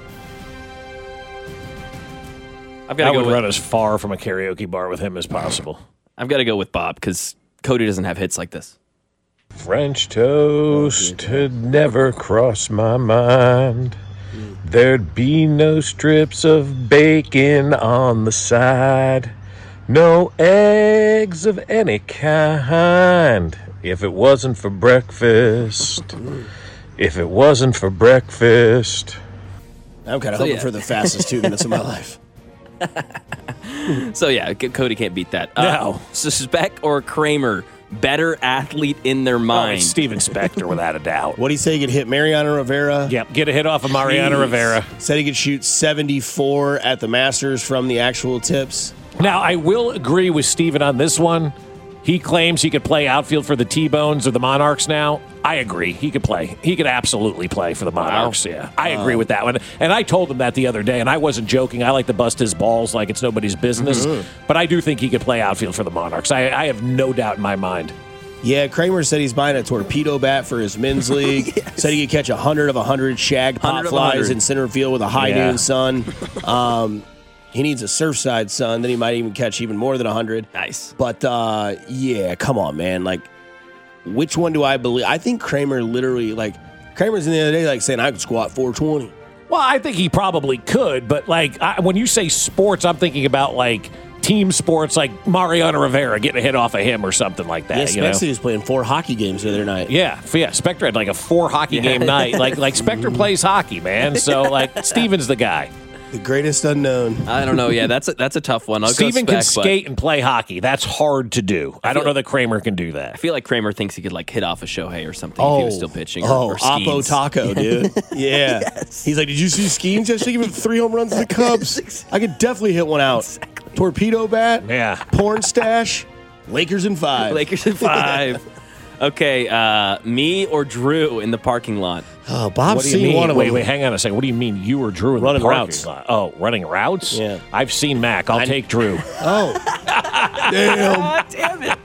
[SPEAKER 12] I've got
[SPEAKER 13] I
[SPEAKER 12] to go
[SPEAKER 13] would
[SPEAKER 12] with,
[SPEAKER 13] run as far from a karaoke bar with him as possible.
[SPEAKER 12] I've got to go with Bob because Cody doesn't have hits like this.
[SPEAKER 18] French toast had never crossed my mind. There'd be no strips of bacon on the side. No eggs of any kind. If it wasn't for breakfast. If it wasn't for breakfast.
[SPEAKER 11] I'm kind of
[SPEAKER 12] So,
[SPEAKER 11] hoping
[SPEAKER 12] yeah.
[SPEAKER 11] for the fastest two minutes of my life.
[SPEAKER 12] So, yeah, C- Cody can't beat that. Uh,
[SPEAKER 13] No.
[SPEAKER 12] So, Speck or Kramer, better athlete in their
[SPEAKER 13] Oh,
[SPEAKER 12] mind.
[SPEAKER 13] it's Steven Spector, without a doubt.
[SPEAKER 11] What do you say? He could hit Mariano Rivera?
[SPEAKER 13] Yep, get a hit off of Mariano
[SPEAKER 11] Jeez.
[SPEAKER 13] Rivera.
[SPEAKER 11] Said he could shoot seventy-four at the Masters from the actual tips.
[SPEAKER 13] Now, I will agree with Steven on this one. He claims he could play outfield for the T-Bones or the Monarchs now. I agree. He could play. He could absolutely play for the Monarchs, yeah. I agree
[SPEAKER 11] Uh,
[SPEAKER 13] with that one. And I told him that the other day, and I wasn't joking. I like to bust his balls like it's nobody's business.
[SPEAKER 11] Mhm.
[SPEAKER 13] But I do think he could play outfield for the Monarchs. I, I have no doubt in my mind.
[SPEAKER 11] Yeah, Kramer said he's buying a torpedo bat for his men's league. Said he could catch one hundred of one hundred shagged
[SPEAKER 12] one
[SPEAKER 11] pop
[SPEAKER 12] hundred of
[SPEAKER 11] flies
[SPEAKER 12] one hundred.
[SPEAKER 11] in center field with a high
[SPEAKER 13] Yeah.
[SPEAKER 11] noon sun. Um, he needs a Surfside sun. Then he might even catch even more than one hundred.
[SPEAKER 12] Nice.
[SPEAKER 11] But, uh, yeah, come on, man. Like, which one do I believe? I think Kramer literally, like, Kramer's in the other day, like, saying I could squat four twenty.
[SPEAKER 13] Well, I think he probably could, but like I, when you say sports, I'm thinking about like team sports, like Mariano Rivera getting a hit off of him or something like that.
[SPEAKER 11] Yeah,
[SPEAKER 13] you know?
[SPEAKER 11] Spexy was playing four hockey games the other night.
[SPEAKER 13] Yeah, f- yeah. Spectre had like a four hockey game night. Like like Spectre plays hockey, man. So like Steven's the guy.
[SPEAKER 11] The greatest unknown.
[SPEAKER 12] I don't know. Yeah, that's a, that's a tough one. I'll
[SPEAKER 13] Steven
[SPEAKER 12] go
[SPEAKER 13] can
[SPEAKER 12] Speck, but
[SPEAKER 13] skate and play hockey. That's hard to do. I, don't know that Kramer can do
[SPEAKER 12] I
[SPEAKER 13] that.
[SPEAKER 12] feel like Kramer thinks he could like hit off a Shohei or something if he was still pitching. Or,
[SPEAKER 11] Oh,
[SPEAKER 12] or
[SPEAKER 11] Oppo
[SPEAKER 12] Skeens.
[SPEAKER 11] Taco, dude. Yeah. He's like, did you see Skeens yesterday? Give him three home runs to the Cubs. I could definitely hit one out. Torpedo bat,
[SPEAKER 13] Yeah.
[SPEAKER 11] porn stash, Lakers in five.
[SPEAKER 12] Lakers in five. Okay, uh, me or Drew in the parking lot?
[SPEAKER 11] Oh, Bob's
[SPEAKER 13] What do you
[SPEAKER 11] seen
[SPEAKER 13] mean?
[SPEAKER 11] one of
[SPEAKER 13] wait,
[SPEAKER 11] them.
[SPEAKER 13] wait, hang on a second. What do you mean you or Drew in
[SPEAKER 11] Running
[SPEAKER 13] the parking
[SPEAKER 11] routes.
[SPEAKER 13] lot? Oh, running routes?
[SPEAKER 11] Yeah.
[SPEAKER 13] I've seen Mac. I'll take Drew.
[SPEAKER 11] Oh. Damn.
[SPEAKER 12] God damn it.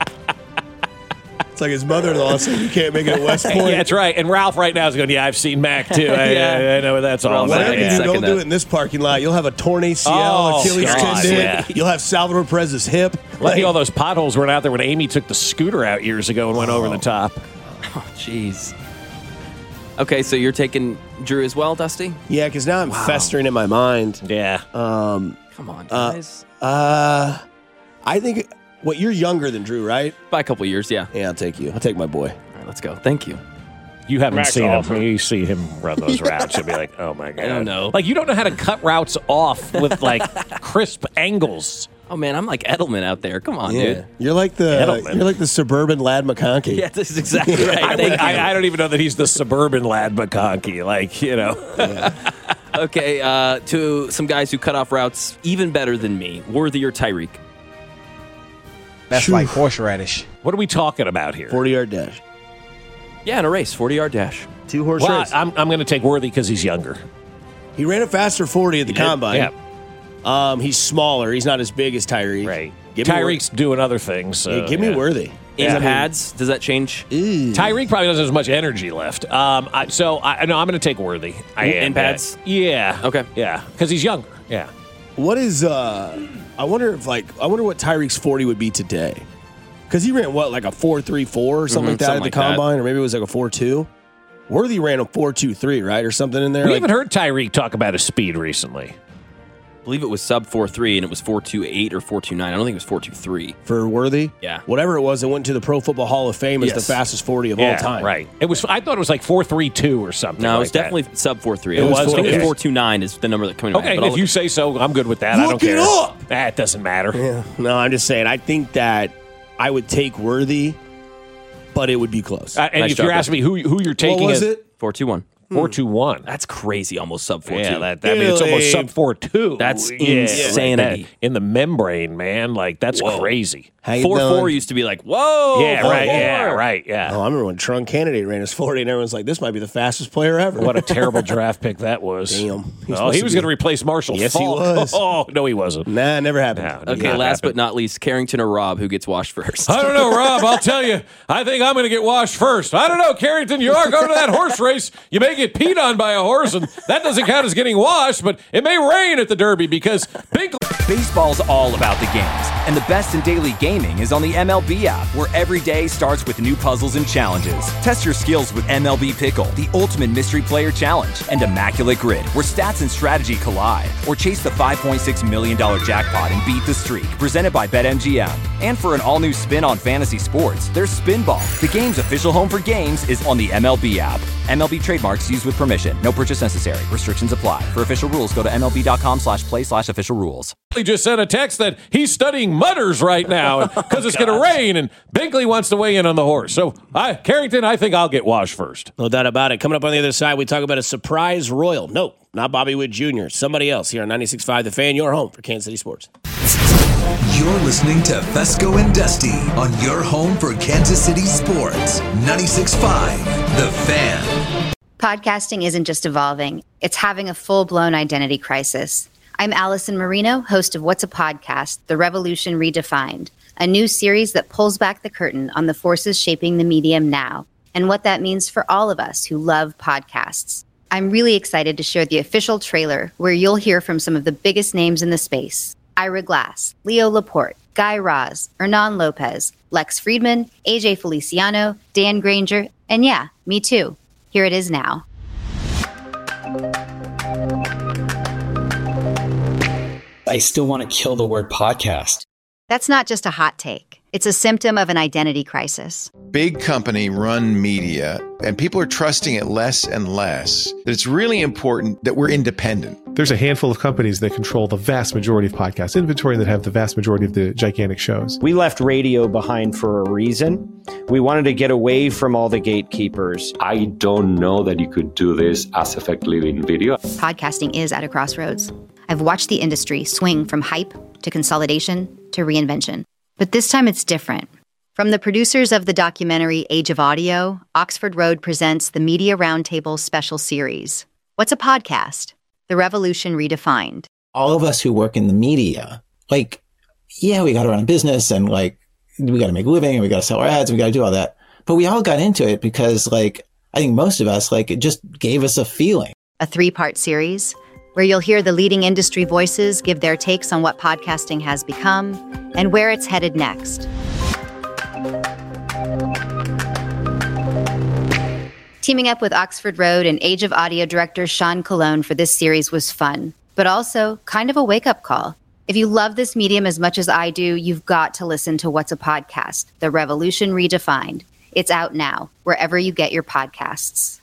[SPEAKER 11] It's like his mother-in-law said you can't make it at West Point.
[SPEAKER 13] Yeah, that's right. And Ralph right now is going, yeah, I've seen Mac too. I,
[SPEAKER 12] Yeah.
[SPEAKER 13] I, I know what that's all
[SPEAKER 12] Ralph's
[SPEAKER 13] about.
[SPEAKER 12] like,
[SPEAKER 11] Whatever you
[SPEAKER 12] yeah.
[SPEAKER 11] do,
[SPEAKER 12] Second
[SPEAKER 11] don't
[SPEAKER 12] that.
[SPEAKER 11] do it in this parking lot. You'll have a torn A C L,
[SPEAKER 13] Oh,
[SPEAKER 11] Achilles
[SPEAKER 13] God,
[SPEAKER 11] tendon.
[SPEAKER 13] yeah.
[SPEAKER 11] You'll have Salvador Perez's hip.
[SPEAKER 13] Lucky all those potholes weren't out there when Amy took the scooter out years ago and went over the top.
[SPEAKER 12] Oh, jeez. Okay, so you're taking Drew as well, Dusty?
[SPEAKER 11] Yeah, because now I'm festering in my mind.
[SPEAKER 13] Yeah.
[SPEAKER 11] Um,
[SPEAKER 12] Come on,
[SPEAKER 11] Uh,
[SPEAKER 12] guys.
[SPEAKER 11] uh, I think, what, you're younger than Drew, right?
[SPEAKER 12] By a couple years, yeah.
[SPEAKER 11] Yeah, I'll take you. I'll take my boy.
[SPEAKER 12] All right, let's go. Thank you.
[SPEAKER 13] You haven't
[SPEAKER 18] Mac's
[SPEAKER 13] seen
[SPEAKER 18] awesome.
[SPEAKER 13] him. You see him run those routes. You'll be like, oh my God.
[SPEAKER 12] I don't know.
[SPEAKER 13] Like, you don't know how to cut routes off with like crisp angles.
[SPEAKER 12] Oh, man, I'm like Edelman out there. Come on,
[SPEAKER 11] Yeah.
[SPEAKER 12] dude.
[SPEAKER 11] You're like the
[SPEAKER 13] Edelman.
[SPEAKER 11] you're like the suburban Lad McConkey.
[SPEAKER 12] Yeah, this is exactly right.
[SPEAKER 13] I,
[SPEAKER 12] Thank
[SPEAKER 13] would-
[SPEAKER 12] you.
[SPEAKER 13] I, I don't even know that he's the suburban lad McConkey. Like, you know.
[SPEAKER 12] Okay, uh, to some guys who cut off routes even better than me, Worthy or Tyreek?
[SPEAKER 9] That's like horseradish.
[SPEAKER 13] What are we talking about here?
[SPEAKER 11] forty-yard dash.
[SPEAKER 12] Yeah, in a race, forty-yard dash.
[SPEAKER 11] Two horse
[SPEAKER 13] Well,
[SPEAKER 11] race.
[SPEAKER 13] I'm, I'm going to take Worthy because he's younger.
[SPEAKER 11] He ran a faster forty at the
[SPEAKER 13] He did?
[SPEAKER 11] combine.
[SPEAKER 13] Yeah.
[SPEAKER 11] Um, he's smaller. He's not as big as Tyreek.
[SPEAKER 13] Right.
[SPEAKER 11] Give me
[SPEAKER 13] Tyreek's doing other things. So,
[SPEAKER 11] Yeah, give me
[SPEAKER 13] yeah.
[SPEAKER 11] Worthy.
[SPEAKER 12] In
[SPEAKER 13] Yeah.
[SPEAKER 12] pads, does that change?
[SPEAKER 13] Tyreek probably doesn't have as much energy left. Um, I, so I no, I'm going to take Worthy. I
[SPEAKER 12] In-
[SPEAKER 13] am.
[SPEAKER 12] in pads?
[SPEAKER 13] Yeah.
[SPEAKER 12] Okay.
[SPEAKER 13] Yeah, because he's younger. Yeah.
[SPEAKER 11] What is uh? I wonder if like I wonder what Tyreek's forty would be today, because he ran what like a four three four or something
[SPEAKER 12] Mhm,
[SPEAKER 11] like that
[SPEAKER 12] something
[SPEAKER 11] at
[SPEAKER 12] like
[SPEAKER 11] the
[SPEAKER 12] that.
[SPEAKER 11] combine, or maybe it was like a four two. Worthy ran a four two three, right, or something in there.
[SPEAKER 13] We
[SPEAKER 11] like-
[SPEAKER 13] haven't heard Tyreek talk about his speed recently.
[SPEAKER 12] I believe it was sub four three and it was four two eight or four two nine. I don't think it was four two three.
[SPEAKER 11] for Worthy.
[SPEAKER 12] Yeah.
[SPEAKER 11] Whatever it was, it went to the Pro Football Hall of Fame as
[SPEAKER 12] Yes.
[SPEAKER 11] the fastest forty of
[SPEAKER 13] yeah,
[SPEAKER 11] all time.
[SPEAKER 13] right. It was. I thought it was like four three two or something.
[SPEAKER 12] No, it
[SPEAKER 13] like
[SPEAKER 12] was
[SPEAKER 13] that.
[SPEAKER 12] definitely sub four three.
[SPEAKER 13] It
[SPEAKER 12] I
[SPEAKER 13] was?
[SPEAKER 12] I think it
[SPEAKER 13] Okay.
[SPEAKER 12] was four two nine is the number that coming to
[SPEAKER 13] Okay,
[SPEAKER 12] mind.
[SPEAKER 13] if you say so, I'm good with that. I don't
[SPEAKER 11] Look it
[SPEAKER 13] care.
[SPEAKER 11] up!
[SPEAKER 13] That doesn't matter.
[SPEAKER 11] Yeah. No, I'm just saying. I think that I would take Worthy, but it would be close.
[SPEAKER 13] Uh, and
[SPEAKER 12] Nice
[SPEAKER 13] if you're
[SPEAKER 12] job,
[SPEAKER 13] asking me who who you're taking,
[SPEAKER 11] what was
[SPEAKER 13] as-
[SPEAKER 11] it?
[SPEAKER 12] four two one.
[SPEAKER 13] four two one.
[SPEAKER 12] That's crazy, almost sub four two.
[SPEAKER 13] Yeah, that, that, I mean, it's almost sub four two.
[SPEAKER 12] That's
[SPEAKER 13] yeah,
[SPEAKER 12] insanity.
[SPEAKER 13] Like that, in the membrane, man. Like, that's
[SPEAKER 12] Whoa.
[SPEAKER 13] crazy.
[SPEAKER 12] four four used to be like, whoa.
[SPEAKER 13] Yeah,
[SPEAKER 12] four,
[SPEAKER 13] right,
[SPEAKER 12] four.
[SPEAKER 13] yeah, right, yeah.
[SPEAKER 11] Oh, I remember when Trunk Candidate ran his forty, and everyone's like, this might be the fastest player ever.
[SPEAKER 13] What a terrible draft pick that was.
[SPEAKER 11] Damn. He
[SPEAKER 13] oh, he was going to replace Marshall
[SPEAKER 11] Yes,
[SPEAKER 13] Falk.
[SPEAKER 11] he was.
[SPEAKER 13] Oh, no, he wasn't.
[SPEAKER 11] Nah, never happened.
[SPEAKER 13] No,
[SPEAKER 12] Okay, last but not least, Carrington or Rob, who gets washed first?
[SPEAKER 13] I don't know, Rob. I'll tell you. I think I'm going to get washed first. I don't know, Carrington. You are going to that horse race. You may get peed on by a horse, and that doesn't count as getting washed, but it may rain at the Derby because Big.
[SPEAKER 20] Baseball's all about the games, and the best in daily gaming is on the M L B app, where every day starts with new puzzles and challenges. Test your skills with M L B Pickle, the ultimate mystery player challenge, and Immaculate Grid, where stats and strategy collide. Or chase the five point six million dollars jackpot and beat the streak, presented by BetMGM. And for an all-new spin on fantasy sports, there's Spinball. The game's official home for games is on the M L B app. M L B trademarks used with permission. No purchase necessary. Restrictions apply. For official rules, go to MLB.com slash play slash official rules.
[SPEAKER 13] He just sent a text that he's studying mudders right now because
[SPEAKER 11] Oh,
[SPEAKER 13] it's going to rain, and Binkley wants to weigh in on the horse. So, I, Carrington, I think I'll get washed first.
[SPEAKER 11] No doubt about it. Coming up on the other side, we talk about a surprise royal. No, not Bobby Witt Junior Somebody else here on ninety-six point five The Fan, your home for Kansas City sports.
[SPEAKER 15] You're listening to Fesco and Dusty on your home for Kansas City sports. ninety-six point five The Fan.
[SPEAKER 21] Podcasting isn't just evolving, it's having a full-blown identity crisis. I'm Allison Marino, host of What's a Podcast? The Revolution Redefined, a new series that pulls back the curtain on the forces shaping the medium now and what that means for all of us who love podcasts. I'm really excited to share the official trailer where you'll hear from some of the biggest names in the space. Ira Glass, Leo Laporte, Guy Raz, Hernan Lopez, Lex Friedman, A J Feliciano, Dan Granger, and yeah, me too. Here it is now.
[SPEAKER 22] I still want to kill the word podcast.
[SPEAKER 21] That's not just a hot take. It's a symptom of an identity crisis.
[SPEAKER 23] Big company run media, and people are trusting it less and less. That it's really important that we're independent.
[SPEAKER 24] There's a handful of companies that control the vast majority of podcast inventory that have the vast majority of the gigantic shows.
[SPEAKER 25] We left radio behind for a reason. We wanted to get away from all the gatekeepers.
[SPEAKER 26] I don't know that you could do this as effectively in video.
[SPEAKER 21] Podcasting is at a crossroads. I've watched the industry swing from hype to consolidation to reinvention. But this time it's different. From the producers of the documentary Age of Audio, Oxford Road presents the Media Roundtable special series. What's a podcast? The Revolution Redefined.
[SPEAKER 22] All of us who work in the media, like, yeah, we got to run a business and like, we got to make a living and we got to sell our ads and we got to do all that. But we all got into it because like, I think most of us, like, it just gave us a feeling.
[SPEAKER 21] A three-part series where you'll hear the leading industry voices give their takes on what podcasting has become and where it's headed next. Teaming up with Oxford Road and Age of Audio director Sean Colon for this series was fun, but also kind of a wake-up call. If you love this medium as much as I do, you've got to listen to What's a Podcast? The Revolution Redefined. It's out now, wherever you get your podcasts.